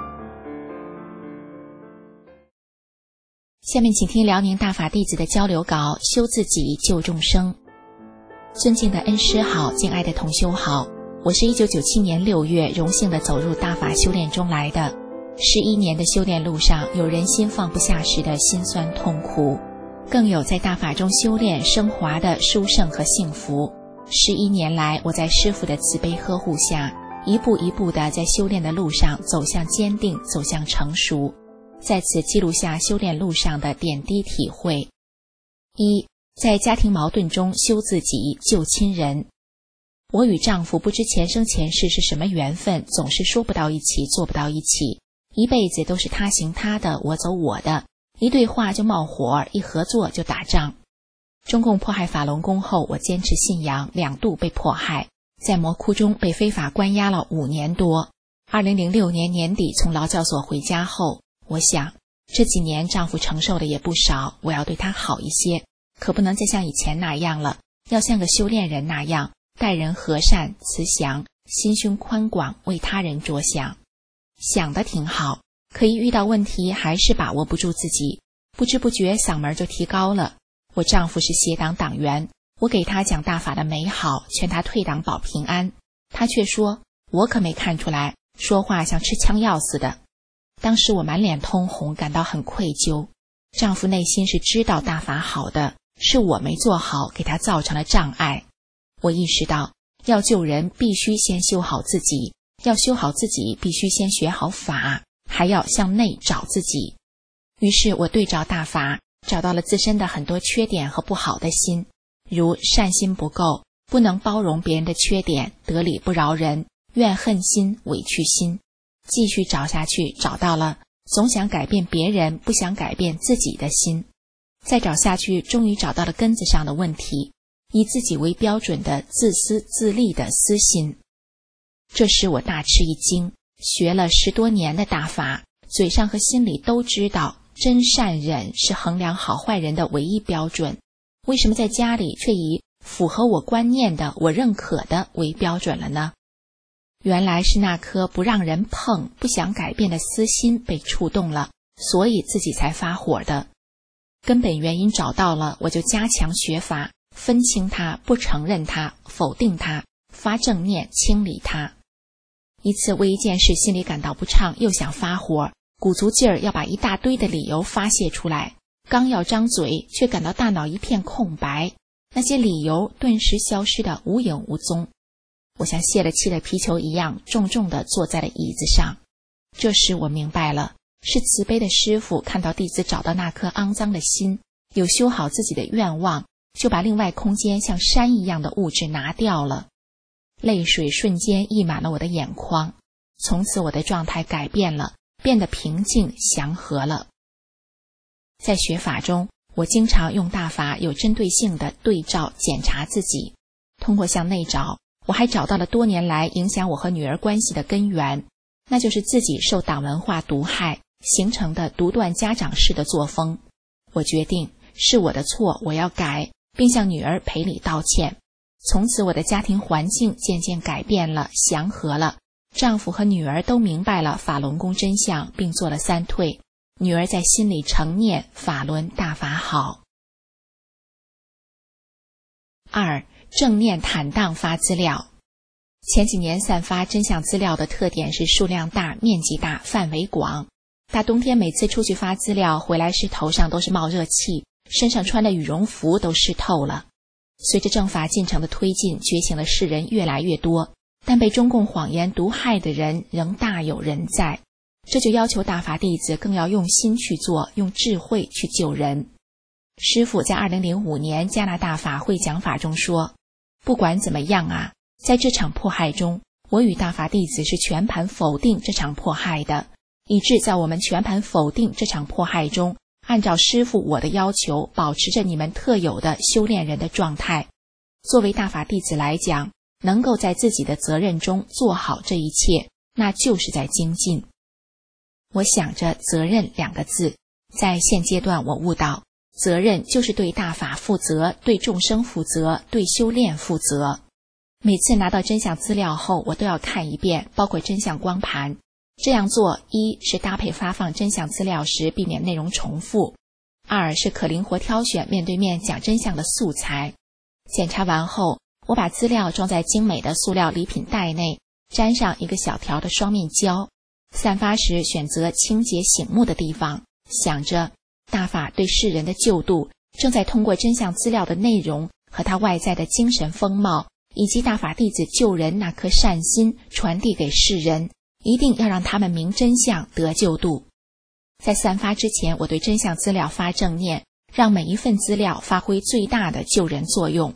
下面请听辽宁大法弟子的交流稿，修自己救众生。尊敬的恩师好，敬爱的同修好，我是1997年6月荣幸地走入大法修炼中来的。11年的修炼路上，有人心放不下时的辛酸痛苦，更有在大法中修炼升华的殊胜和幸福。11年来，我在师父的慈悲呵护下，一步一步地在修炼的路上走向坚定，走向成熟。在此记录下修炼路上的点滴体会。1，在家庭矛盾中修自己，救亲人。我与丈夫不知前生前世是什么缘分，总是说不到一起，做不到一起，一辈子都是他行他的，我走我的，一对话就冒火，一合作就打仗。中共迫害法轮功后，我坚持信仰，2度被迫害，在魔窟中被非法关押了5年多。2006年年底从劳教所回家后，我想这几年丈夫承受的也不少，我要对他好一些，可不能再像以前那样了，要像个修炼人那样，待人和善慈祥，心胸宽广，为他人着想。想得挺好，可一遇到问题还是把握不住自己，不知不觉嗓门就提高了。我丈夫是邪党党员，我给他讲大法的美好，劝他退党保平安，他却说我可没看出来，说话像吃枪药似的。当时我满脸通红，感到很愧疚。丈夫内心是知道大法好的，是我没做好，给他造成了障碍。我意识到要救人必须先修好自己，要修好自己必须先学好法，还要向内找自己。于是我对照大法，找到了自身的很多缺点和不好的心，如善心不够，不能包容别人的缺点，得理不饶人，怨恨心，委屈心。继续找下去，找到了总想改变别人，不想改变自己的心。再找下去，终于找到了根子上的问题，以自己为标准的自私自利的私心。这时我大吃一惊，学了10多年的大法， 嘴上和心里都知道真善忍是衡量好坏人的唯一标准，为什么在家里却以符合我观念的、我认可的为标准了呢？原来是那颗不让人碰、不想改变的私心被触动了，所以自己才发火的。根本原因找到了，我就加强学法，分清它，不承认它，否定它，发正念，清理它。一次为一件事心里感到不畅，又想发火，鼓足劲儿要把一大堆的理由发泄出来，刚要张嘴，却感到大脑一片空白，那些理由顿时消失得无影无踪。我像泄了气的皮球一样，重重地坐在了椅子上。这时我明白了，是慈悲的师父看到弟子找到那颗肮脏的心，有修好自己的愿望，就把另外空间像山一样的物质拿掉了。泪水瞬间溢满了我的眼眶，从此我的状态改变了，变得平静祥和了。在学法中，我经常用大法有针对性的对照检查自己，通过向内找，我还找到了多年来影响我和女儿关系的根源，那就是自己受党文化毒害形成的独断家长式的作风。我决定是我的错，我要改，并向女儿赔礼道歉。从此我的家庭环境渐渐改变了，祥和了，丈夫和女儿都明白了法轮功真相，并做了三退。女儿在心里承念法轮大法好。2. 正念坦荡发资料。前几年散发真相资料的特点是数量大、面积大、范围广。大冬天每次出去发资料回来时，头上都是冒热气，身上穿的羽绒服都湿透了。随着正法进程的推进，觉醒的世人越来越多，但被中共谎言毒害的人仍大有人在。这就要求大法弟子更要用心去做，用智慧去救人。师父在2005年加拿大法会讲法中说，不管怎么样啊，在这场迫害中，我与大法弟子是全盘否定这场迫害的，以致在我们全盘否定这场迫害中，按照师父我的要求，保持着你们特有的修炼人的状态。作为大法弟子来讲，能够在自己的责任中做好这一切，那就是在精进。我想着责任2个字，在现阶段我悟到，责任就是对大法负责，对众生负责，对修炼负责。每次拿到真相资料后，我都要看一遍，包括真相光盘。这样做，一是搭配发放真相资料时避免内容重复，2是可灵活挑选面对面讲真相的素材。检查完后，我把资料装在精美的塑料礼品袋内，沾上一个小条的双面胶，散发时选择清洁醒目的地方，想着大法对世人的救度正在通过真相资料的内容和他外在的精神风貌，以及大法弟子救人那颗善心传递给世人，一定要让他们明真相得救度。在散发之前，我对真相资料发正念，让每一份资料发挥最大的救人作用。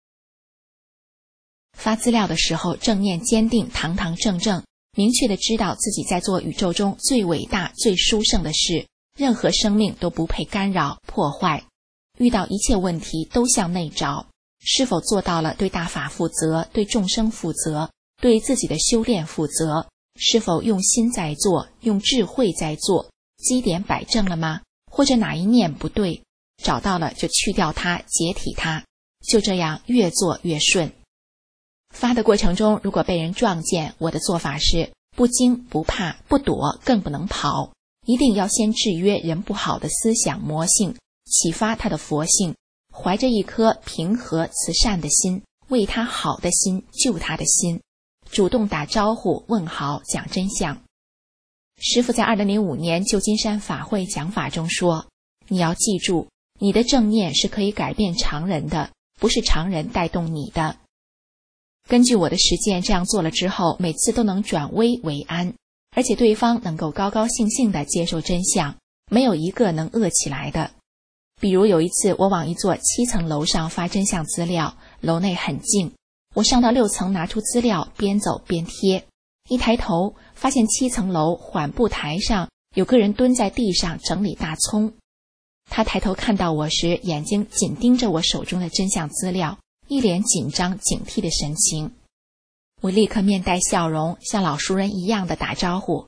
发资料的时候，正念坚定，堂堂正正，明确地知道自己在做宇宙中最伟大、最殊胜的事，任何生命都不配干扰、破坏。遇到一切问题都向内找，是否做到了对大法负责、对众生负责、对自己的修炼负责？是否用心在做，用智慧在做？基点摆正了吗？或者哪一念不对？找到了就去掉它，解体它，就这样越做越顺。发的过程中，如果被人撞见，我的做法是不惊不怕，不躲，更不能跑，一定要先制约人不好的思想魔性，启发他的佛性，怀着一颗平和慈善的心，为他好的心，救他的心，主动打招呼问好，讲真相。师父在2005年旧金山法会讲法中说，你要记住，你的正念是可以改变常人的，不是常人带动你的。根据我的实践，这样做了之后，每次都能转危为安，而且对方能够高高兴兴地接受真相，没有一个能恶起来的。比如有一次，我往一座7层楼上发真相资料，楼内很静，我上到6层拿出资料，边走边贴，一抬头发现7层楼缓步台上有个人蹲在地上整理大葱。他抬头看到我时，眼睛紧盯着我手中的真相资料，一脸紧张警惕的神情。我立刻面带笑容，像老熟人一样的打招呼，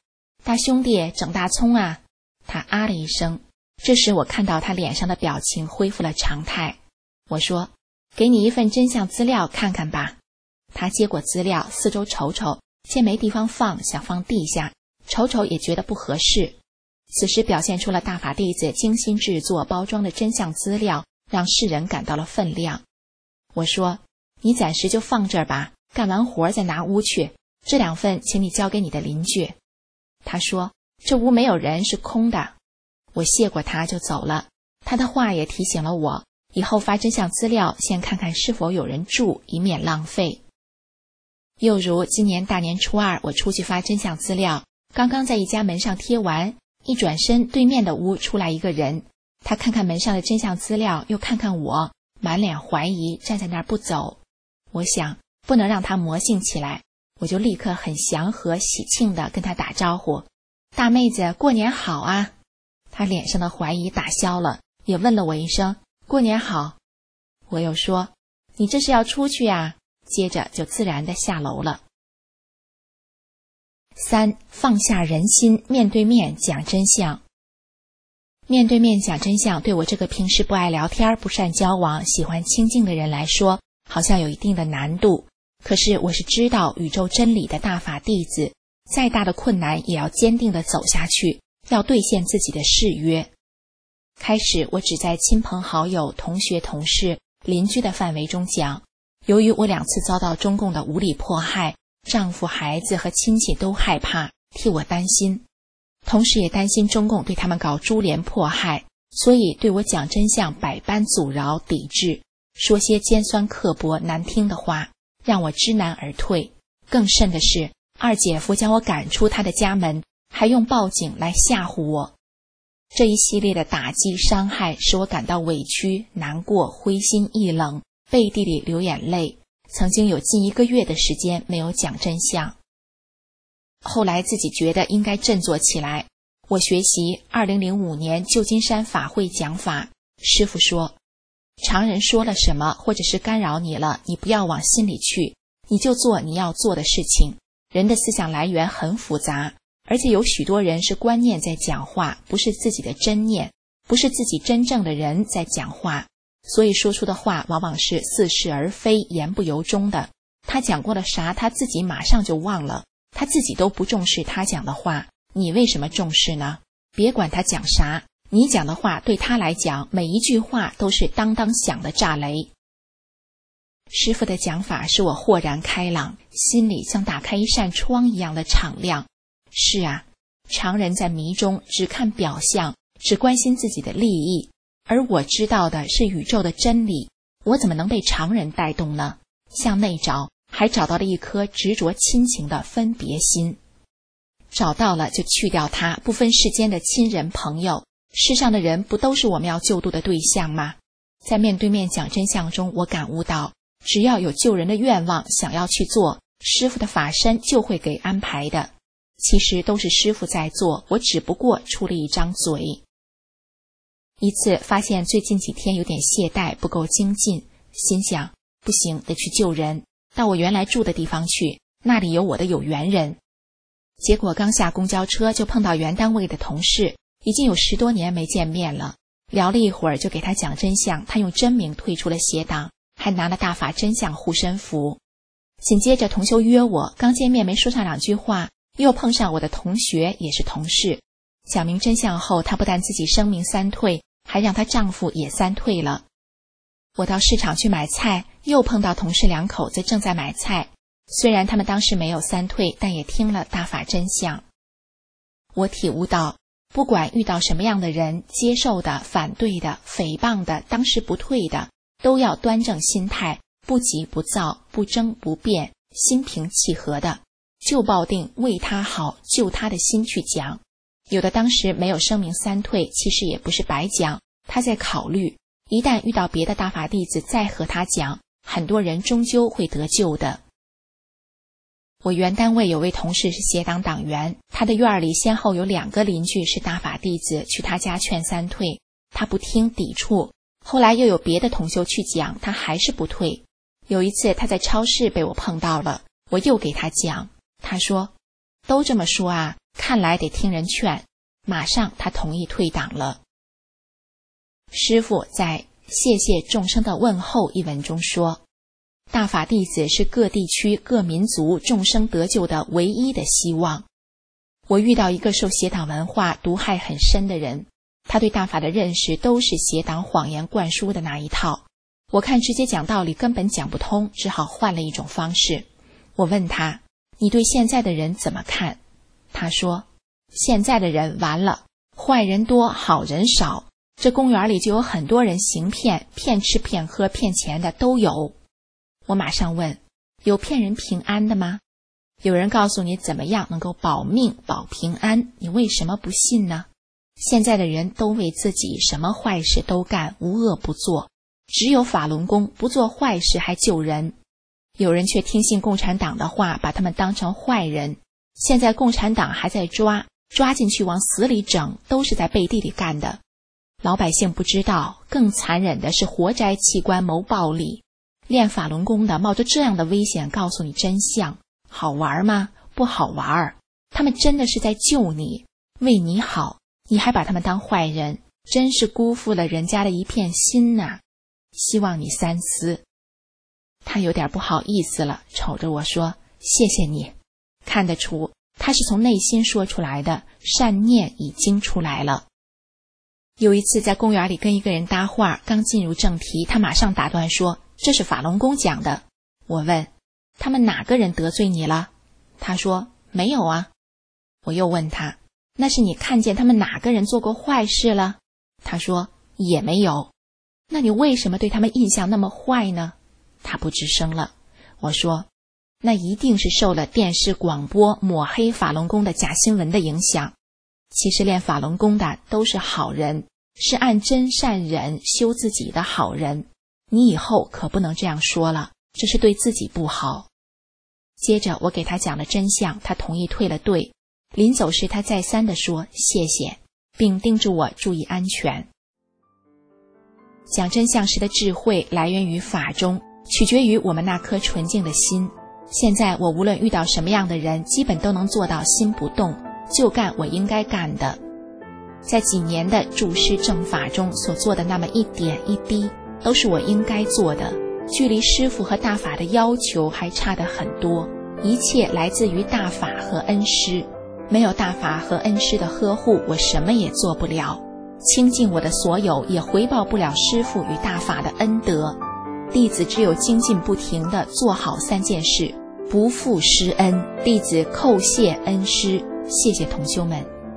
大兄弟，整大葱啊！他啊了一声。这时我看到他脸上的表情恢复了常态。我说，给你一份真相资料看看吧。他接过资料，四周瞅瞅，见没地方放，想放地下，瞅瞅也觉得不合适。此时表现出了大法弟子精心制作包装的真相资料，让世人感到了分量。我说，你暂时就放这儿吧，干完活再拿屋去，这2份请你交给你的邻居。他说，这屋没有人，是空的。我谢过他就走了。他的话也提醒了我，以后发真相资料先看看是否有人住，以免浪费。又如今年大年初2，我出去发真相资料，刚刚在一家门上贴完，一转身，对面的屋出来一个人，他看看门上的真相资料，又看看我，满脸怀疑，站在那儿不走。我想不能让他魔性起来，我就立刻很祥和喜庆地跟他打招呼，大妹子过年好啊。他脸上的怀疑打消了，也问了我一声过年好。我又说，你这是要出去呀？接着就自然地下楼了。3. 放下人心，面对面讲真相。面对面讲真相，对我这个平时不爱聊天、不善交往、喜欢清静的人来说，好像有一定的难度。可是我是知道宇宙真理的大法弟子，再大的困难也要坚定地走下去，要兑现自己的誓约。开始我只在亲朋好友、同学、同事、邻居的范围中讲。由于我2次遭到中共的无理迫害，丈夫、孩子和亲戚都害怕，替我担心，同时也担心中共对他们搞株连迫害，所以对我讲真相百般阻挠抵制，说些尖酸刻薄难听的话，让我知难而退。更甚的是，二姐夫将我赶出他的家门，还用报警来吓唬我。这一系列的打击伤害使我感到委屈、难过、灰心意冷，背地里流眼泪，曾经有近1个月的时间没有讲真相。后来自己觉得应该振作起来，我学习2005年旧金山法会讲法，师父说，常人说了什么或者是干扰你了，你不要往心里去，你就做你要做的事情。人的思想来源很复杂，而且有许多人是观念在讲话，不是自己的真念，不是自己真正的人在讲话，所以说出的话往往是似是而非，言不由衷的。他讲过了啥，他自己马上就忘了，他自己都不重视他讲的话，你为什么重视呢？别管他讲啥，你讲的话对他来讲，每一句话都是当当响的炸雷。师父的讲法使我豁然开朗，心里像打开一扇窗一样的敞亮。是啊，常人在迷中只看表象，只关心自己的利益，而我知道的是宇宙的真理，我怎么能被常人带动呢？向内找，还找到了一颗执着亲情的分别心。找到了就去掉它，不分世间的亲人朋友，世上的人不都是我们要救度的对象吗？在面对面讲真相中，我感悟到，只要有救人的愿望，想要去做，师父的法身就会给安排的。其实都是师父在做，我只不过出了一张嘴。一次发现最近几天有点懈怠，不够精进，心想不行，得去救人，到我原来住的地方去，那里有我的有缘人。结果刚下公交车就碰到原单位的同事，已经有10多年没见面了，聊了一会儿就给他讲真相，他用真名退出了邪党，还拿了大法真相护身符。紧接着同修约我，刚见面没说上2句话，又碰上我的同学也是同事，讲明真相后，她不但自己声名3退，还让她丈夫也3退了。我到市场去买菜，又碰到同事2口子正在买菜，虽然他们当时没有3退，但也听了大法真相。我体悟到，不管遇到什么样的人，接受的、反对的、诽谤的、当时不退的，都要端正心态，不急不躁，不争不辩，心平气和的，就抱定为他好、救他的心去讲。有的当时没有声明3退，其实也不是白讲，他在考虑，一旦遇到别的大法弟子再和他讲，很多人终究会得救的。我原单位有位同事是邪党党员，他的院里先后有2个邻居是大法弟子，去他家劝3退，他不听，抵触。后来又有别的同修去讲，他还是不退。有一次他在超市被我碰到了，我又给他讲，他说都这么说啊， 看来得听人劝，马上他同意退党了。师父在《谢谢众生的问候》一文中说，大法弟子是各地区各民族众生得救的唯一的希望。我遇到一个受邪党文化毒害很深的人，他对大法的认识都是邪党谎言灌输的那一套，我看直接讲道理根本讲不通，只好换了一种方式。我问他，你对现在的人怎么看？他说，现在的人完了，坏人多好人少，这公园里就有很多人行骗，骗吃骗喝骗钱的都有。我马上问，有骗人平安的吗？有人告诉你怎么样能够保命保平安，你为什么不信呢？现在的人都为自己什么坏事都干，无恶不作，只有法轮功不做坏事还救人。有人却听信共产党的话，把他们当成坏人。现在共产党还在抓进去往死里整，都是在背地里干的。老百姓不知道，更残忍的是活摘器官谋暴利。练法轮功的冒着这样的危险告诉你真相，好玩吗？不好玩。他们真的是在救你，为你好，你还把他们当坏人，真是辜负了人家的一片心呐。希望你三思。他有点不好意思了，瞅着我说，谢谢你。看得出他是从内心说出来的，善念已经出来了。有一次在公园里跟一个人搭话，刚进入正题，他马上打断说，这是法轮功讲的。我问，他们哪个人得罪你了？他说，没有啊。我又问他，那是你看见他们哪个人做过坏事了？他说，也没有。那你为什么对他们印象那么坏呢？他不吱声了。我说，那一定是受了电视广播抹黑法轮功的假新闻的影响。其实练法轮功的都是好人，是按真善忍修自己的好人。你以后可不能这样说了，这是对自己不好。接着我给他讲了真相，他同意退了队。临走时他再三地说谢谢，并叮嘱我注意安全。讲真相时的智慧来源于法中，取决于我们那颗纯净的心。现在我无论遇到什么样的人，基本都能做到心不动，就干我应该干的。在几年的注师正法中所做的那么一点一滴，都是我应该做的，距离师父和大法的要求还差得很多。一切来自于大法和恩师，没有大法和恩师的呵护，我什么也做不了。倾尽我的所有，也回报不了师父与大法的恩德。弟子只有精进不停地做好3件事，不负师恩。弟子叩谢恩师，谢谢同修们。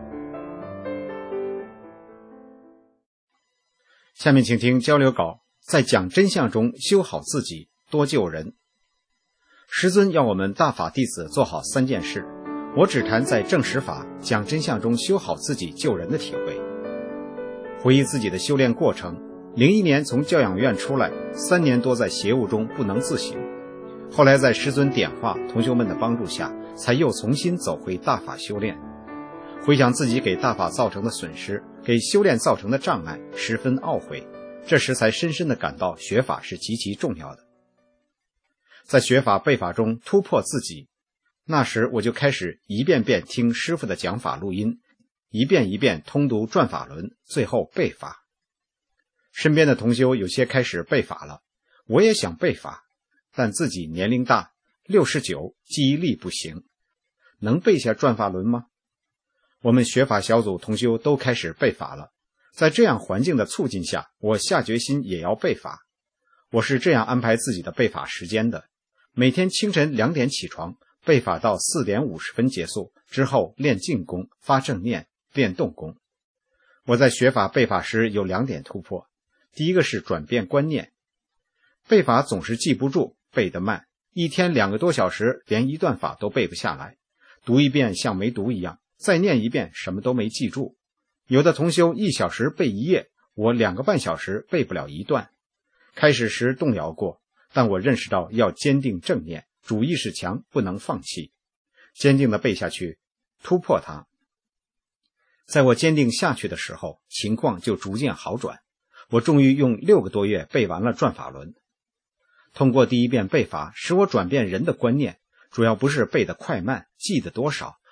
下面请听交流稿，在讲真相中修好自己，多救人。师尊要我们大法弟子做好3件事，我只谈在正实法讲真相中修好自己救人的体会。回忆自己的修炼过程，01年从教养院出来，3年多在邪物中不能自省，后来在师尊点化同修们的帮助下，才又重新走回大法修炼。回想自己给大法造成的损失，给修炼造成的障碍，十分懊悔，这时才深深地感到学法是极其重要的。在学法背法中突破自己，那时我就开始一遍遍听师父的讲法录音，一遍一遍通读转法轮，最后背法。身边的同修有些开始背法了，我也想背法，但自己年龄大，69，记忆力不行，能背下转法轮吗？我们学法小组同修都开始背法了，在这样环境的促进下，我下决心也要背法。我是这样安排自己的背法时间的，每天清晨2点起床，背法到4点50分结束，之后练静功，发正念，练动功。我在学法背法时有2点突破，第一个是转变观念。背法总是记不住，背得慢，一天2个多小时，连一段法都背不下来，读一遍像没读一样，再念一遍什么都没记住。有的同修1小时背1页，我2个半小时背不了一段。开始时动摇过，但我认识到要坚定正念，主意识强，不能放弃，坚定地背下去，突破它。在我坚定下去的时候，情况就逐渐好转，我终于用6个多月背完了转法轮。通过第一遍背法，使我转变人的观念，主要不是背得快慢，记得多少，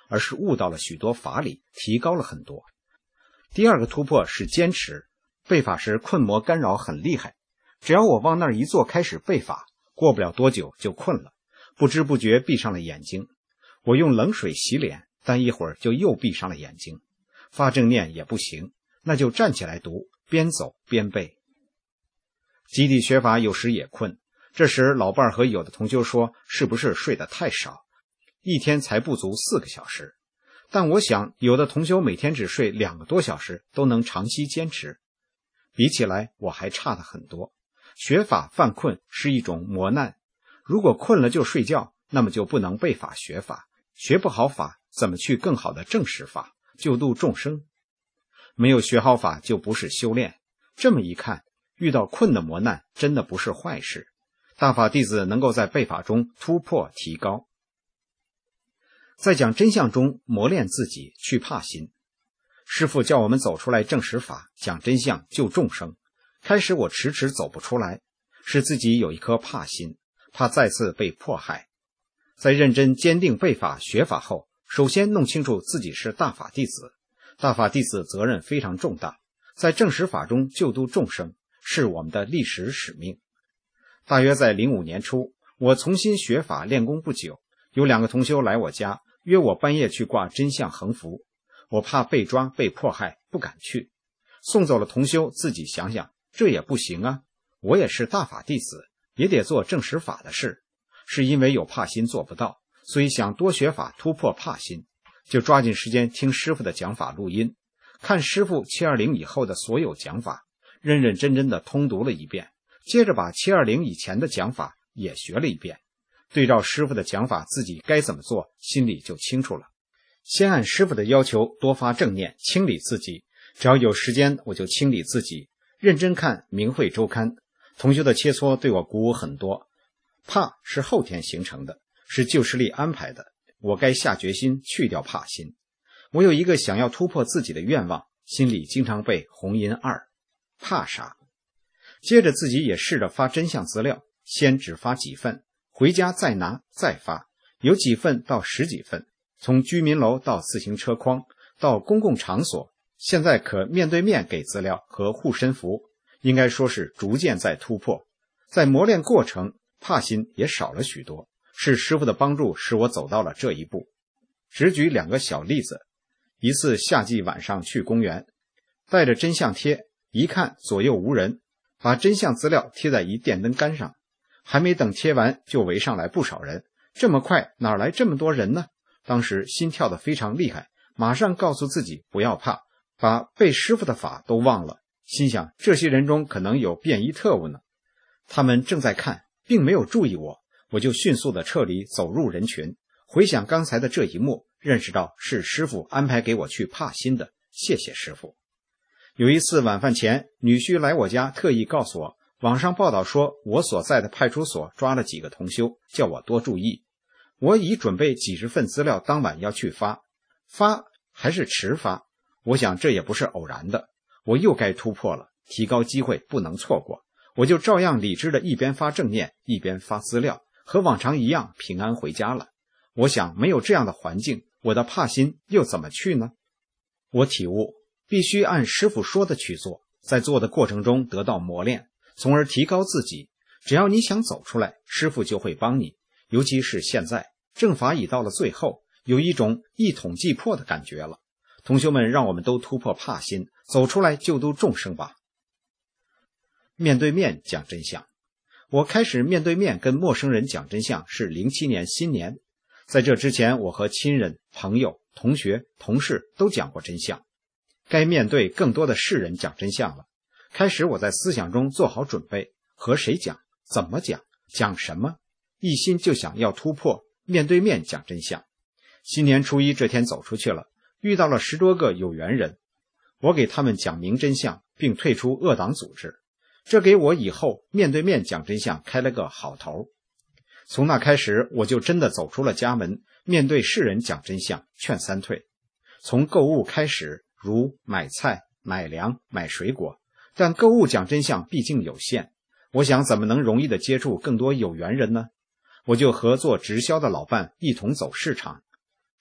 而是悟到了许多法理，提高了很多。第二个突破是坚持，背法时困魔干扰很厉害，只要我往那儿一坐开始背法，过不了多久就困了，不知不觉闭上了眼睛。我用冷水洗脸，但一会儿就又闭上了眼睛。发正念也不行，那就站起来读，边走边背。基地学法有时也困，这时老伴和有的同修说是不是睡得太少，一天才不足4个小时。但我想有的同修每天只睡2个多小时都能长期坚持，比起来我还差得很多。学法犯困是一种磨难，如果困了就睡觉，那么就不能背法学法，学不好法怎么去更好的证实法，救度众生？没有学好法就不是修炼。这么一看，遇到困的磨难真的不是坏事。大法弟子能够在背法中突破提高。在讲真相中磨练自己，去怕心。师父叫我们走出来证实法，讲真相救众生。开始我迟迟走不出来，是自己有一颗怕心，怕再次被迫害。在认真坚定背法学法后，首先弄清楚自己是大法弟子。大法弟子责任非常重大，在证实法中救度众生是我们的历史使命。大约在05年初，我重新学法练功不久，有2个同修来我家，约我半夜去挂真相横幅。我怕被抓被迫害，不敢去。送走了同修，自己想想，这也不行啊，我也是大法弟子，也得做证实法的事。是因为有怕心做不到，所以想多学法突破怕心，就抓紧时间听师父的讲法录音，看师父720以后的所有讲法，认认真真的通读了一遍，接着把720以前的讲法也学了一遍，对照师父的讲法，自己该怎么做，心里就清楚了。先按师父的要求多发正念，清理自己，只要有时间我就清理自己，认真看明慧周刊，同修的切磋对我鼓舞很多。怕是后天形成的，是旧势力安排的，我该下决心去掉怕心。我有一个想要突破自己的愿望，心里经常被红银2，怕啥？接着自己也试着发真相资料，先只发几份，回家再拿再发，有几份到10几份，从居民楼到自行车筐到公共场所，现在可面对面给资料和护身符，应该说是逐渐在突破。在磨练过程，怕心也少了许多，是师父的帮助使我走到了这一步。只举2个小例子。一次夏季晚上去公园，带着真相贴，一看左右无人，把真相资料贴在一电灯杆上，还没等贴完就围上来不少人，这么快哪来这么多人呢？当时心跳得非常厉害，马上告诉自己不要怕，把背师父的法都忘了，心想这些人中可能有便衣特务呢。他们正在看，并没有注意我，我就迅速地撤离，走入人群。回想刚才的这一幕，认识到是师父安排给我去怕心的，谢谢师父。有一次晚饭前，女婿来我家，特意告诉我，网上报道说我所在的派出所抓了几个同修，叫我多注意。我已准备几十份资料，当晚要去发还是迟发，我想这也不是偶然的，我又该突破了，提高机会不能错过。我就照样理智的一边发正念一边发资料，和往常一样平安回家了。我想没有这样的环境，我的怕心又怎么去呢？我体悟必须按师父说的去做，在做的过程中得到磨练，从而提高自己。只要你想走出来，师父就会帮你。尤其是现在正法已到了最后，有一种一统即破的感觉了。同修们，让我们都突破怕心，走出来救度众生吧。面对面讲真相。我开始面对面跟陌生人讲真相是07年新年，在这之前我和亲人、朋友、同学、同事都讲过真相，该面对更多的世人讲真相了。开始我在思想中做好准备，和谁讲，怎么讲，讲什么，一心就想要突破，面对面讲真相。新年初1这天走出去了，遇到了10多个有缘人，我给他们讲明真相，并退出恶党组织，这给我以后面对面讲真相开了个好头。从那开始，我就真的走出了家门，面对世人讲真相，劝3退。从购物开始，如买菜、买粮、买水果，但购物讲真相毕竟有限，我想怎么能容易的接触更多有缘人呢？我就和做直销的老伴一同走市场，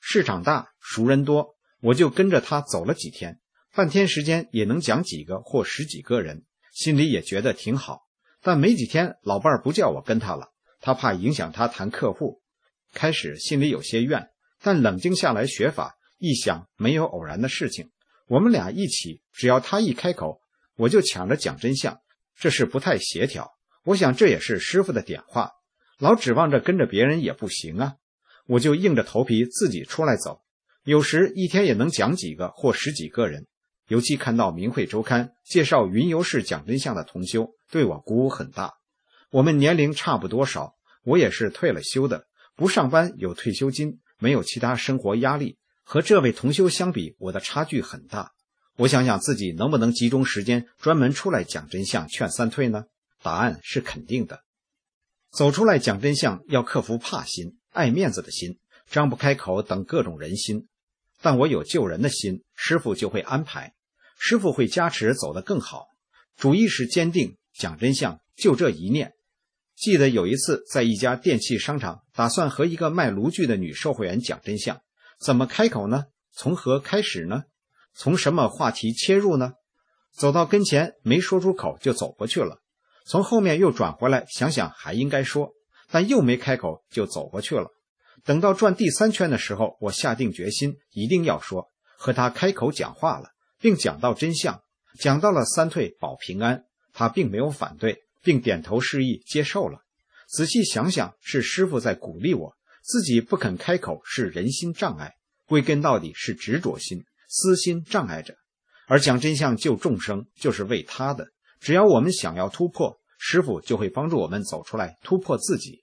市场大，熟人多，我就跟着他走了几天，半天时间也能讲几个或十几个人，心里也觉得挺好。但没几天，老伴儿不叫我跟他了，他怕影响他谈客户。开始心里有些怨，但冷静下来学法，一想没有偶然的事情，我们俩一起，只要他一开口，我就抢着讲真相，这是不太协调。我想这也是师父的点化，老指望着跟着别人也不行啊。我就硬着头皮自己出来走，有时一天也能讲几个或十几个人。尤其看到明慧周刊介绍云游式讲真相的同修，对我鼓舞很大。我们年龄差不多少，我也是退了休的，不上班，有退休金，没有其他生活压力，和这位同修相比，我的差距很大。我想想自己能不能集中时间专门出来讲真相劝三退呢？答案是肯定的。走出来讲真相要克服怕心、爱面子的心，张不开口等各种人心。但我有救人的心，师父就会安排，师父会加持走得更好。主意识坚定，讲真相就这一念。记得有一次在一家电器商场，打算和一个卖炉具的女售货员讲真相，怎么开口呢？从何开始呢？从什么话题切入呢？走到跟前没说出口就走过去了，从后面又转回来，想想还应该说，但又没开口就走过去了。等到转第3圈的时候，我下定决心一定要说，和他开口讲话了，并讲到真相，讲到了三退保平安，他并没有反对，并点头示意接受了。仔细想想，是师父在鼓励我，自己不肯开口是人心障碍，归根到底是执着心、私心障碍着。而讲真相救众生就是为他的，只要我们想要突破，师父就会帮助我们走出来，突破自己。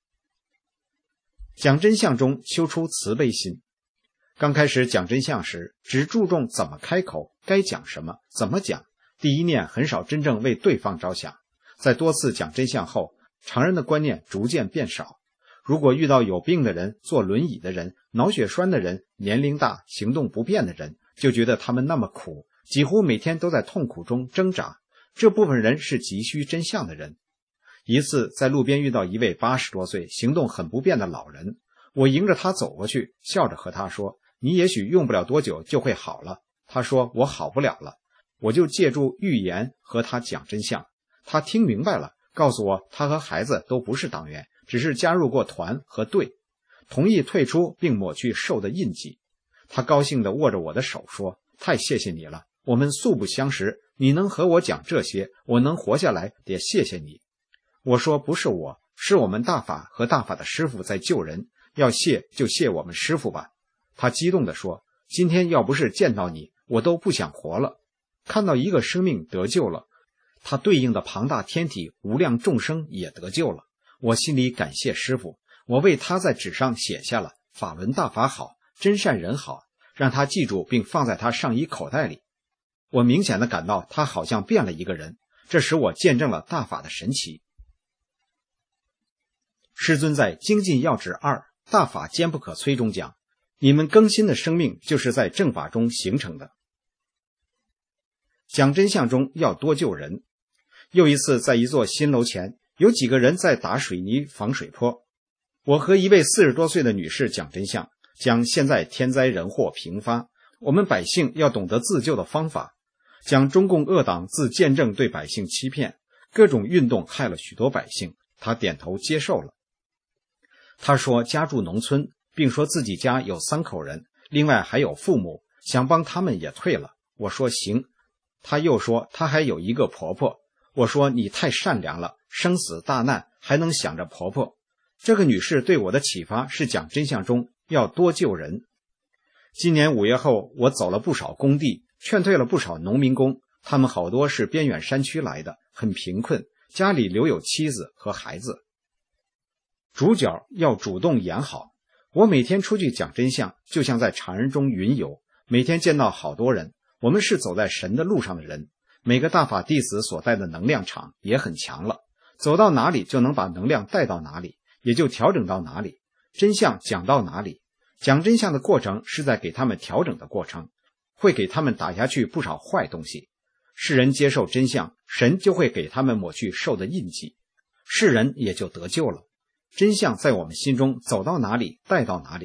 讲真相中修出慈悲心。刚开始讲真相时，只注重怎么开口，该讲什么，怎么讲，第一念很少真正为对方着想。在多次讲真相后，常人的观念逐渐变少。如果遇到有病的人、坐轮椅的人、脑血栓的人、年龄大、行动不便的人，就觉得他们那么苦，几乎每天都在痛苦中挣扎。这部分人是急需真相的人。一次在路边遇到一位80多岁、行动很不便的老人，我迎着他走过去，笑着和他说：“你也许用不了多久就会好了。”他说：“我好不了了。”我就借助预言和他讲真相。他听明白了，告诉我他和孩子都不是党员，只是加入过团和队，同意退出并抹去受的印记。他高兴地握着我的手说：“太谢谢你了，我们素不相识，你能和我讲这些，我能活下来得谢谢你。”我说：“不是我，是我们大法和大法的师父在救人，要谢就谢我们师父吧。”他激动地说：“今天要不是见到你，我都不想活了。看到一个生命得救了，他对应的庞大天体无量众生也得救了。我心里感谢师父，我为他在纸上写下了法轮大法好，真善人好，让他记住并放在他上衣口袋里。我明显地感到他好像变了一个人，这使我见证了大法的神奇。”师尊在《精进要旨2大法坚不可摧》中讲，你们更新的生命就是在正法中形成的。讲真相中要多救人。又一次在一座新楼前，有几个人在打水泥防水坡。我和一位40多岁的女士讲真相，讲现在天灾人祸频发，我们百姓要懂得自救的方法，讲中共恶党自见证对百姓欺骗，各种运动害了许多百姓，她点头接受了。他说家住农村，并说自己家有3口人，另外还有父母，想帮他们也退了。我说行。他又说他还有一个婆婆。我说你太善良了，生死大难还能想着婆婆。这个女士对我的启发是讲真相中要多救人。今年5月后，我走了不少工地，劝退了不少农民工，他们好多是边远山区来的，很贫困，家里留有妻子和孩子。主角要主动演好。我每天出去讲真相，就像在常人中云游，每天见到好多人，我们是走在神的路上的人。每个大法弟子所带的能量场也很强了，走到哪里就能把能量带到哪里，也就调整到哪里，真相讲到哪里。讲真相的过程是在给他们调整的过程，会给他们打下去不少坏东西。世人接受真相，神就会给他们抹去受的印记，世人也就得救了。真相在我们心中走到哪里带到哪里，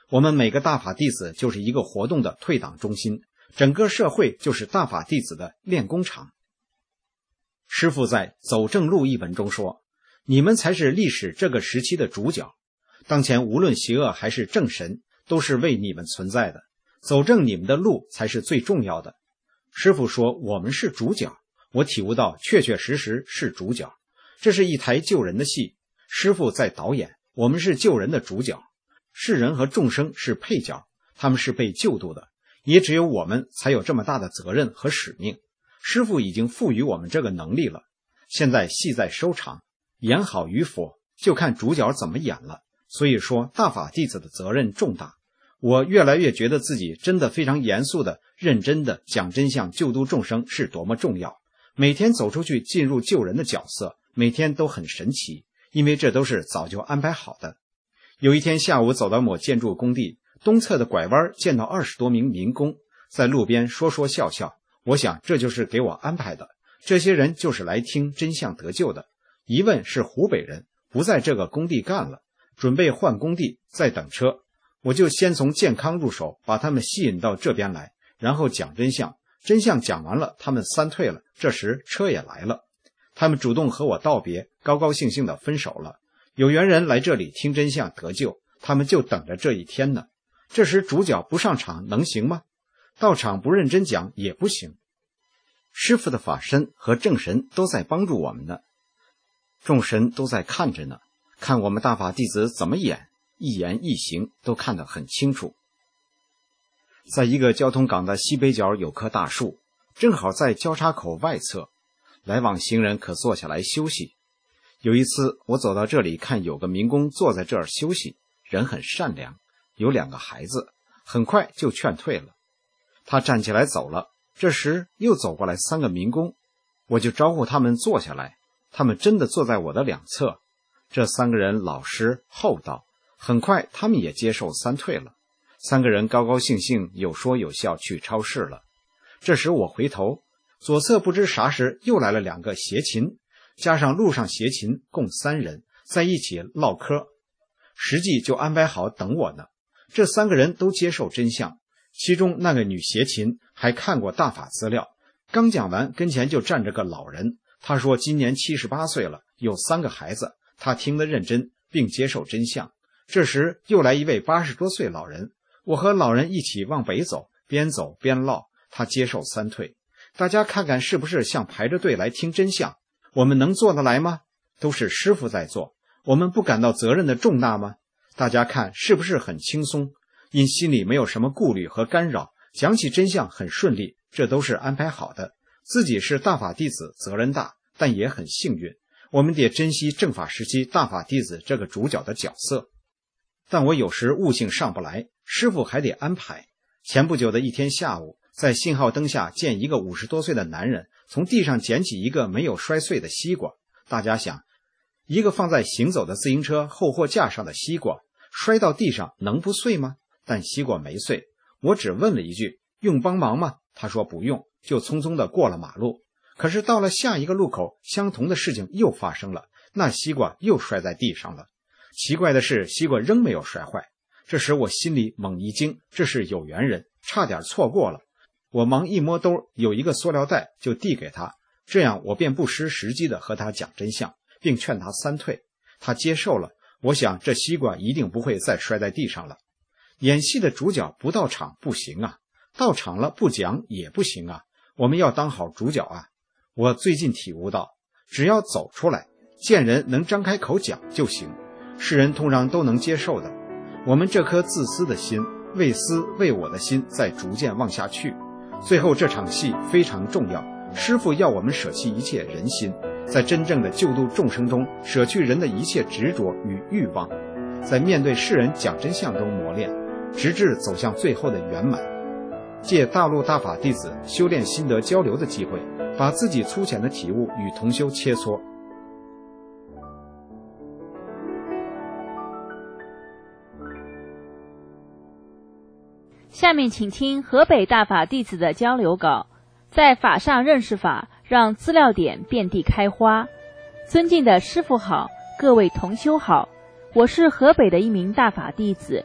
我们每个大法弟子就是一个活动的退党中心，整个社会就是大法弟子的练功场。师父在《走正路》一文中说，你们才是历史这个时期的主角，当前无论邪恶还是正神，都是为你们存在的，走正你们的路才是最重要的。师父说我们是主角，我体悟到确确实实是主角。这是一台救人的戏，师父在导演，我们是救人的主角，世人和众生是配角，他们是被救度的，也只有我们才有这么大的责任和使命。师父已经赋予我们这个能力了，现在戏在收场，演好与否就看主角怎么演了。所以说大法弟子的责任重大，我越来越觉得自己真的非常严肃的、认真的讲真相、救度众生是多么重要。每天走出去进入救人的角色，每天都很神奇，因为这都是早就安排好的。有一天下午走到某建筑工地，东侧的拐弯见到20多名民工在路边说说笑笑，我想这就是给我安排的，这些人就是来听真相得救的。一问是湖北人，不在这个工地干了，准备换工地，在等车。我就先从健康入手，把他们吸引到这边来，然后讲真相。真相讲完了，他们散退了，这时车也来了，他们主动和我道别，高高兴兴地分手了。有缘人来这里听真相得救，他们就等着这一天呢。这时主角不上场能行吗？到场不认真讲也不行。师父的法身和正神都在帮助我们呢，众神都在看着呢，看我们大法弟子怎么演，一言一行都看得很清楚。在一个交通港的西北角有棵大树，正好在交叉口外侧，来往行人可坐下来休息。有一次我走到这里，看有个民工坐在这儿休息，人很善良，有2个孩子，很快就劝退了。他站起来走了，这时又走过来3个民工，我就招呼他们坐下来，他们真的坐在我的2侧。这3个人老实厚道，很快他们也接受散退了。3个人高高兴兴有说有笑去超市了。这时我回头，左侧不知啥时又来了2个协琴，加上路上协琴，共3人在一起唠嗑，实际就安排好等我呢。这3个人都接受真相，其中那个女协琴还看过大法资料，刚讲完跟前就站着个老人，他说今年78岁了，有3个孩子，他听得认真并接受真相。这时又来一位80多岁老人，我和老人一起往北走，边走边唠，他接受散退。大家看看是不是像排着队来听真相？我们能做得来吗？都是师父在做，我们不感到责任的重大吗？大家看是不是很轻松？因心里没有什么顾虑和干扰，讲起真相很顺利，这都是安排好的。自己是大法弟子，责任大，但也很幸运。我们得珍惜正法时期大法弟子这个主角的角色。但我有时悟性上不来，师父还得安排。前不久的一天下午，在信号灯下见一个50多岁的男人从地上捡起一个没有摔碎的西瓜。大家想，一个放在行走的自行车后货架上的西瓜，摔到地上能不碎吗？但西瓜没碎。我只问了一句，用帮忙吗？他说不用，就匆匆地过了马路。可是到了下一个路口，相同的事情又发生了，那西瓜又摔在地上了。奇怪的是，西瓜仍没有摔坏。这时我心里猛一惊，这是有缘人，差点错过了。我忙一摸兜，有一个塑料袋，就递给他，这样我便不失时机地和他讲真相，并劝他散退。他接受了，我想这西瓜一定不会再摔在地上了。演戏的主角不到场不行啊，到场了不讲也不行啊，我们要当好主角啊。我最近体悟到，只要走出来，见人能张开口讲就行，世人通常都能接受的。我们这颗自私的心，为私为我的心在逐渐往下去。最后这场戏非常重要，师父要我们舍弃一切人心，在真正的救度众生中舍去人的一切执着与欲望，在面对世人讲真相中磨练，直至走向最后的圆满。借大陆大法弟子修炼心得交流的机会，把自己粗浅的体悟与同修切磋。 下面请听河北大法弟子的交流稿。在法上认识法，让资料点遍地开花。尊敬的师父好，各位同修好，我是河北的一名大法弟子，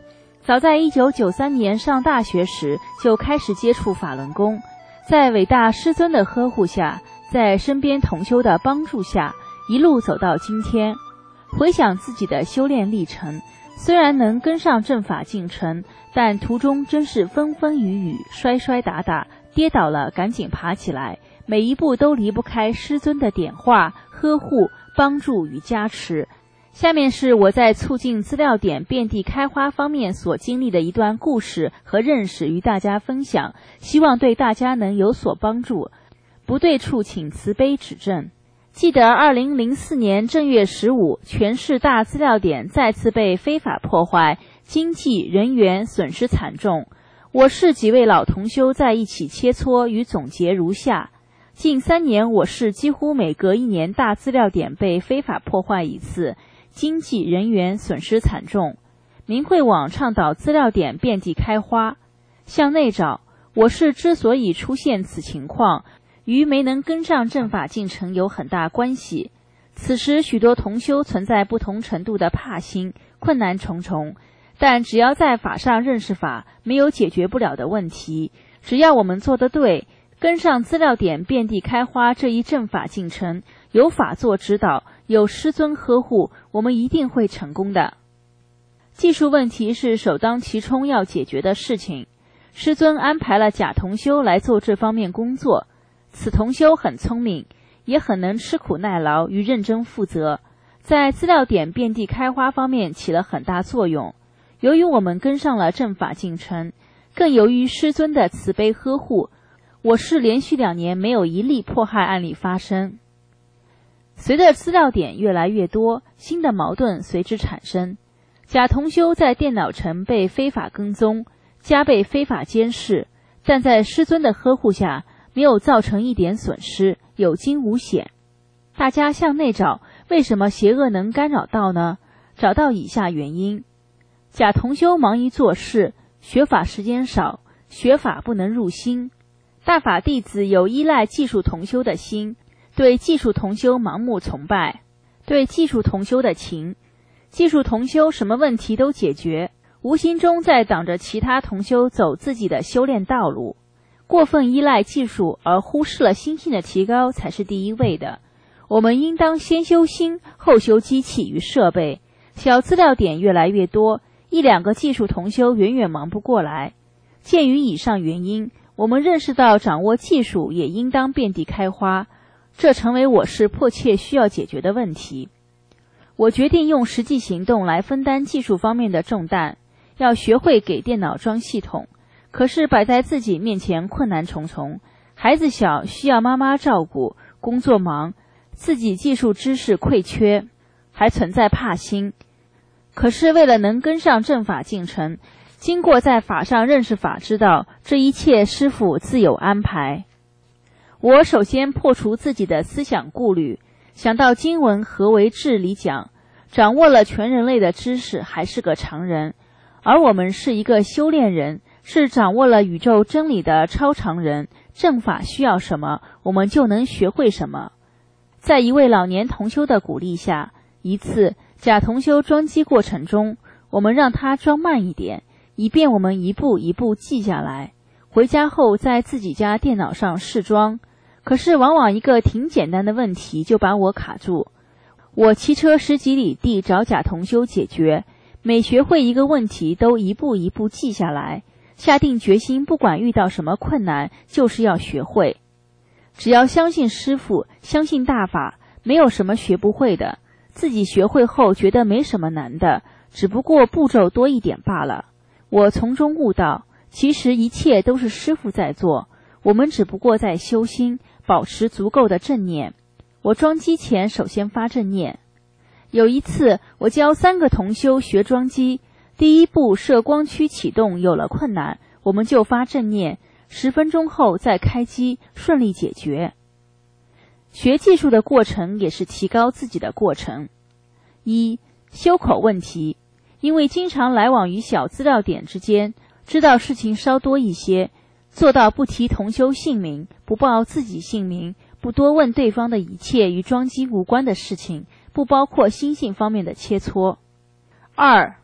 早在1993年上大学时就开始接触法轮功，在伟大师尊的呵护下，在身边同修的帮助下，一路走到今天。回想自己的修炼历程，虽然能跟上正法进程，但途中真是风风雨雨，摔摔打打，跌倒了赶紧爬起来，每一步都离不开师尊的点化、呵护、帮助与加持。下面是我在促进资料点遍地开花方面所经历的一段故事和认识与大家分享，希望对大家能有所帮助。不对处请慈悲指正。记得2004年正月15，全市大资料点再次被非法破坏，经济人员损失惨重。我市几位老同修在一起切磋与总结如下：近3年，我市几乎每隔1年大资料点被非法破坏一次，经济人员损失惨重。明慧网倡导资料点遍地开花。向内找，我市之所以出现此情况，与没能跟上正法进程有很大关系。此时许多同修存在不同程度的怕心，困难重重，但只要在法上认识法，没有解决不了的问题。只要我们做得对，跟上资料点遍地开花这一正法进程，有法做指导，有师尊呵护，我们一定会成功的。技术问题是首当其冲要解决的事情。师尊安排了贾同修来做这方面工作。此同修很聪明，也很能吃苦耐劳与认真负责，在资料点遍地开花方面起了很大作用。由于我们跟上了正法进程，更由于师尊的慈悲呵护，我市连续2年没有一例迫害案例发生。随着资料点越来越多，新的矛盾随之产生。贾同修在电脑城被非法跟踪，加被非法监视，但在师尊的呵护下，没有造成一点损失，有惊无险。大家向内找，为什么邪恶能干扰到呢？找到以下原因：贾同修忙于做事，学法时间少，学法不能入心。大法弟子有依赖技术同修的心，对技术同修盲目崇拜，对技术同修的情。技术同修什么问题都解决，无形中在挡着其他同修走自己的修炼道路。过分依赖技术而忽视了心性的提高才是第一位的。我们应当先修心，后修机器与设备。小资料点越来越多，1、2个技术同修远远忙不过来。鉴于以上原因，我们认识到掌握技术也应当遍地开花，这成为我市迫切需要解决的问题。我决定用实际行动来分担技术方面的重担，要学会给电脑装系统。可是摆在自己面前困难重重，孩子小需要妈妈照顾，工作忙，自己技术知识匮缺，还存在怕心。可是为了能跟上正法进程，经过在法上认识法知道，这一切师父自有安排。我首先破除自己的思想顾虑，想到经文何为智里讲，掌握了全人类的知识还是个常人，而我们是一个修炼人，是掌握了宇宙真理的超常人，正法需要什么，我们就能学会什么。在一位老年同修的鼓励下，一次贾同修装机过程中，我们让他装慢一点，以便我们一步一步记下来，回家后在自己家电脑上试装。可是往往一个挺简单的问题就把我卡住，我骑车10几里地找贾同修解决，每学会一个问题都一步一步记下来，下定决心不管遇到什么困难就是要学会。只要相信师父，相信大法，没有什么学不会的，自己学会后觉得没什么难的，只不过步骤多一点罢了。我从中悟到，其实一切都是师父在做，我们只不过在修心，保持足够的正念。我装机前首先发正念。有一次我教3个同修学装机，第一步设光驱启动有了困难，我们就发正念，10分钟后再开机，顺利解决。学技术的过程也是提高自己的过程。1、修口问题，因为经常来往于小资料点之间，知道事情稍多一些，做到不提同修姓名，不报自己姓名，不多问对方的一切与装机无关的事情，不包括心性方面的切磋。2、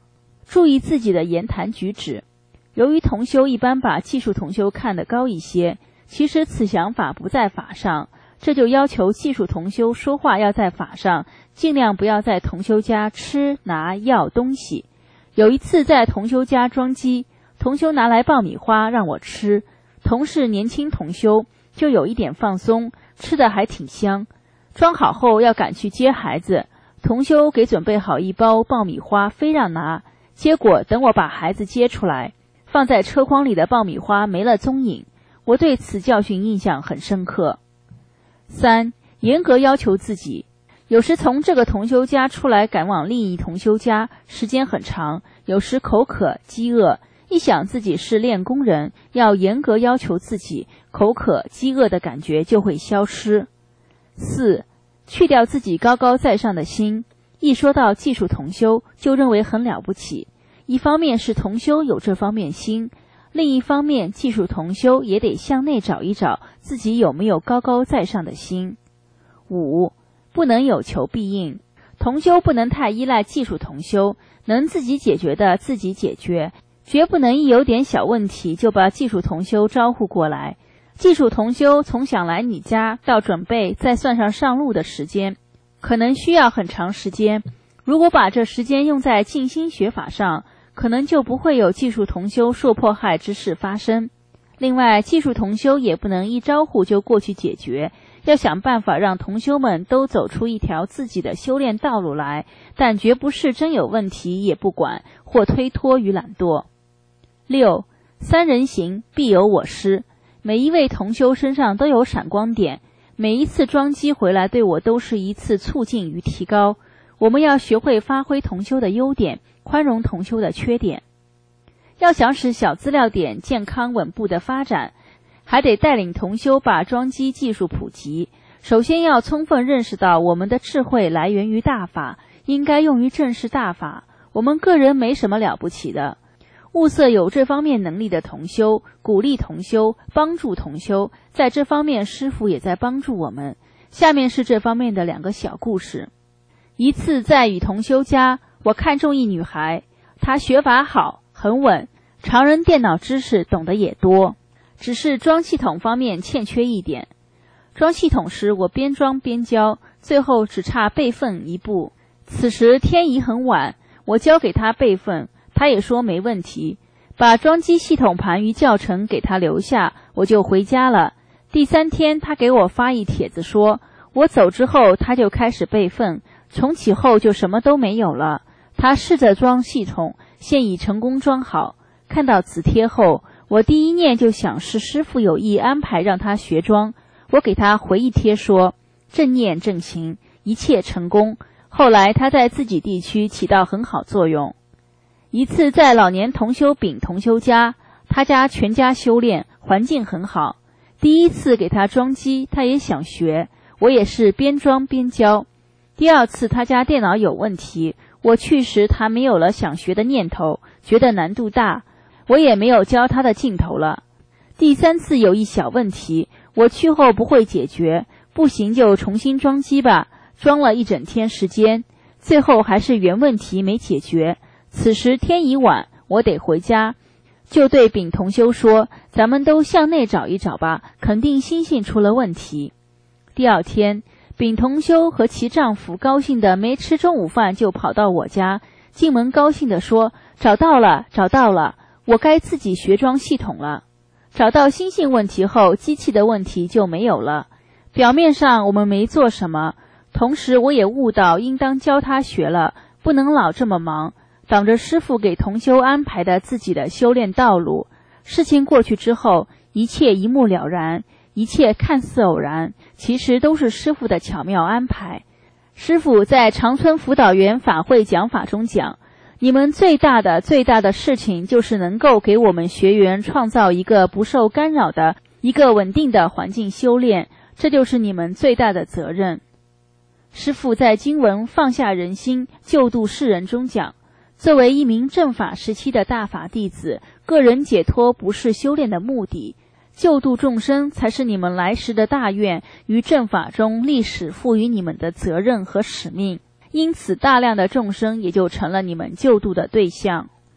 注意自己的言谈举止。由于同修一般把技术同修看得高一些，其实此想法不在法上，这就要求技术同修说话要在法上，尽量不要在同修家吃拿要东西。有一次在同修家装机，同修拿来爆米花让我吃，同是年轻同修，就有一点放松，吃得还挺香。装好后要赶去接孩子，同修给准备好一包爆米花，非让拿，结果等我把孩子接出来，放在车筐里的爆米花没了踪影，我对此教训印象很深刻。3. 严格要求自己。有时从这个同修家出来赶往另一同修家，时间很长，有时口渴饥饿，一想自己是练功人，要严格要求自己，口渴饥饿的感觉就会消失。4. 去掉自己高高在上的心，一说到技术同修就认为很了不起，一方面是同修有这方面心，另一方面技术同修也得向内找一找自己有没有高高在上的心。5. 不能有求必应，同修不能太依赖技术同修，能自己解决的自己解决，绝不能一有点小问题就把技术同修招呼过来。技术同修从想来你家到准备再算上上路的时间，可能需要很长时间，如果把这时间用在静心学法上，可能就不会有技术同修受迫害之事发生。另外，技术同修也不能一招呼就过去解决，要想办法让同修们都走出一条自己的修炼道路来，但绝不是真有问题也不管，或推脱与懒惰。6. 三人行必有我师，每一位同修身上都有闪光点，每一次装机回来对我都是一次促进与提高。我们要学会发挥同修的优点，宽容同修的缺点。要想使小资料点健康稳步的发展，还得带领同修把装机技术普及。首先要充分认识到我们的智慧来源于大法，应该用于正视大法，我们个人没什么了不起的。物色有这方面能力的同修，鼓励同修，帮助同修，在这方面师父也在帮助我们。下面是这方面的2个小故事。一次在与同修家，我看中一女孩，她学法好，很稳，常人电脑知识懂得也多，只是装系统方面欠缺一点。装系统时我边装边教，最后只差备份一步。此时天已很晚，我交给她备份，她也说没问题，把装机系统盘与教程给她留下，我就回家了。第3天她给我发一帖子说，我走之后她就开始备份，重启后就什么都没有了。她试着装系统，现已成功装好。看到此帖后，我第一念就想是师父有意安排让她学装，我给她回一帖说，正念正行，一切成功。后来她在自己地区起到很好作用。一次在老年同修丙同修家，他家全家修炼，环境很好。第一次给他装机，他也想学，我也是边装边教。第2次他家电脑有问题，我去时他没有了想学的念头，觉得难度大，我也没有教他的劲头了。第3次有一小问题，我去后不会解决，不行就重新装机吧，装了1整天时间，最后还是原问题没解决。此时天已晚，我得回家，就对丙同修说，咱们都向内找一找吧，肯定心性出了问题。第2天，丙同修和其丈夫高兴的没吃中午饭就跑到我家，进门高兴地说，找到了，找到了，我该自己学装系统了。找到心性问题后，机器的问题就没有了。表面上我们没做什么，同时我也悟到应当教他学了，不能老这么忙，挡着师父给同修安排的自己的修炼道路。事情过去之后，一切一目了然，一切看似偶然，其实都是师父的巧妙安排。师父在长春辅导员法会讲法中讲，你们最大的事情就是能够给我们学员创造一个不受干扰的一个稳定的环境修炼，这就是你们最大的责任。师父在经文放下人心救度世人中讲，作为一名正法时期的大法弟子，个人解脱不是修炼的目的，救度众生才是你们来时的大愿与正法中历史赋予你们的责任和使命，因此大量的众生也就成了你们救度的对象。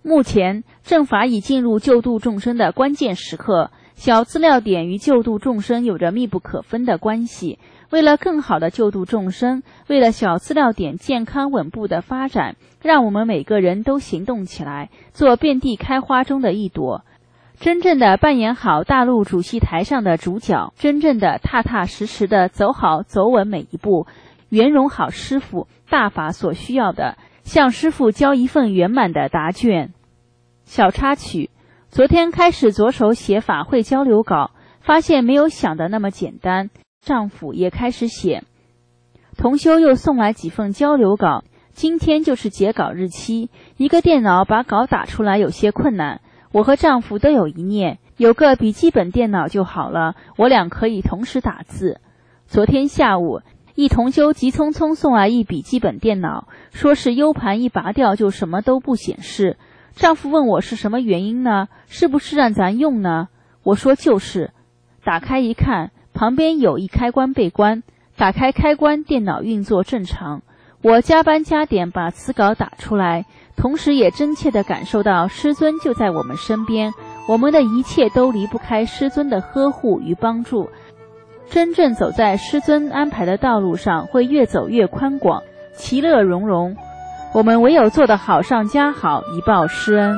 目前正法已进入救度众生的关键时刻，小资料点与救度众生有着密不可分的关系。为了更好的救度众生，为了小资料点健康稳步的发展，让我们每个人都行动起来，做遍地开花中的一朵，真正的扮演好大陆主席台上的主角，真正的踏踏实实的走好走稳每一步，圆融好师父大法所需要的，向师父交一份圆满的答卷。小插曲，昨天开始着手写法会交流稿，发现没有想的那么简单，丈夫也开始写。同修又送来几份交流稿，今天就是截稿日期，一个电脑把稿打出来有些困难，我和丈夫都有一念，有个笔记本电脑就好了，我俩可以同时打字。昨天下午，一同修急匆匆送来一笔记本电脑，说是 U 盘一拔掉就什么都不显示。丈夫问我是什么原因呢？是不是让咱用呢？我说就是。打开一看，旁边有一开关被关，打开开关，电脑运作正常。我加班加点把此稿打出来，同时也真切地感受到师尊就在我们身边，我们的一切都离不开师尊的呵护与帮助。真正走在师尊安排的道路上，会越走越宽广，其乐融融。我们唯有做得好上加好，以报师恩。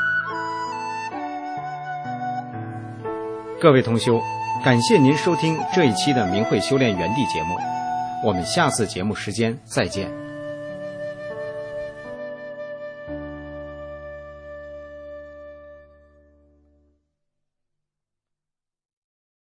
各位同修，感谢您收听这一期的明慧修炼园地节目，我们下次节目时间再见。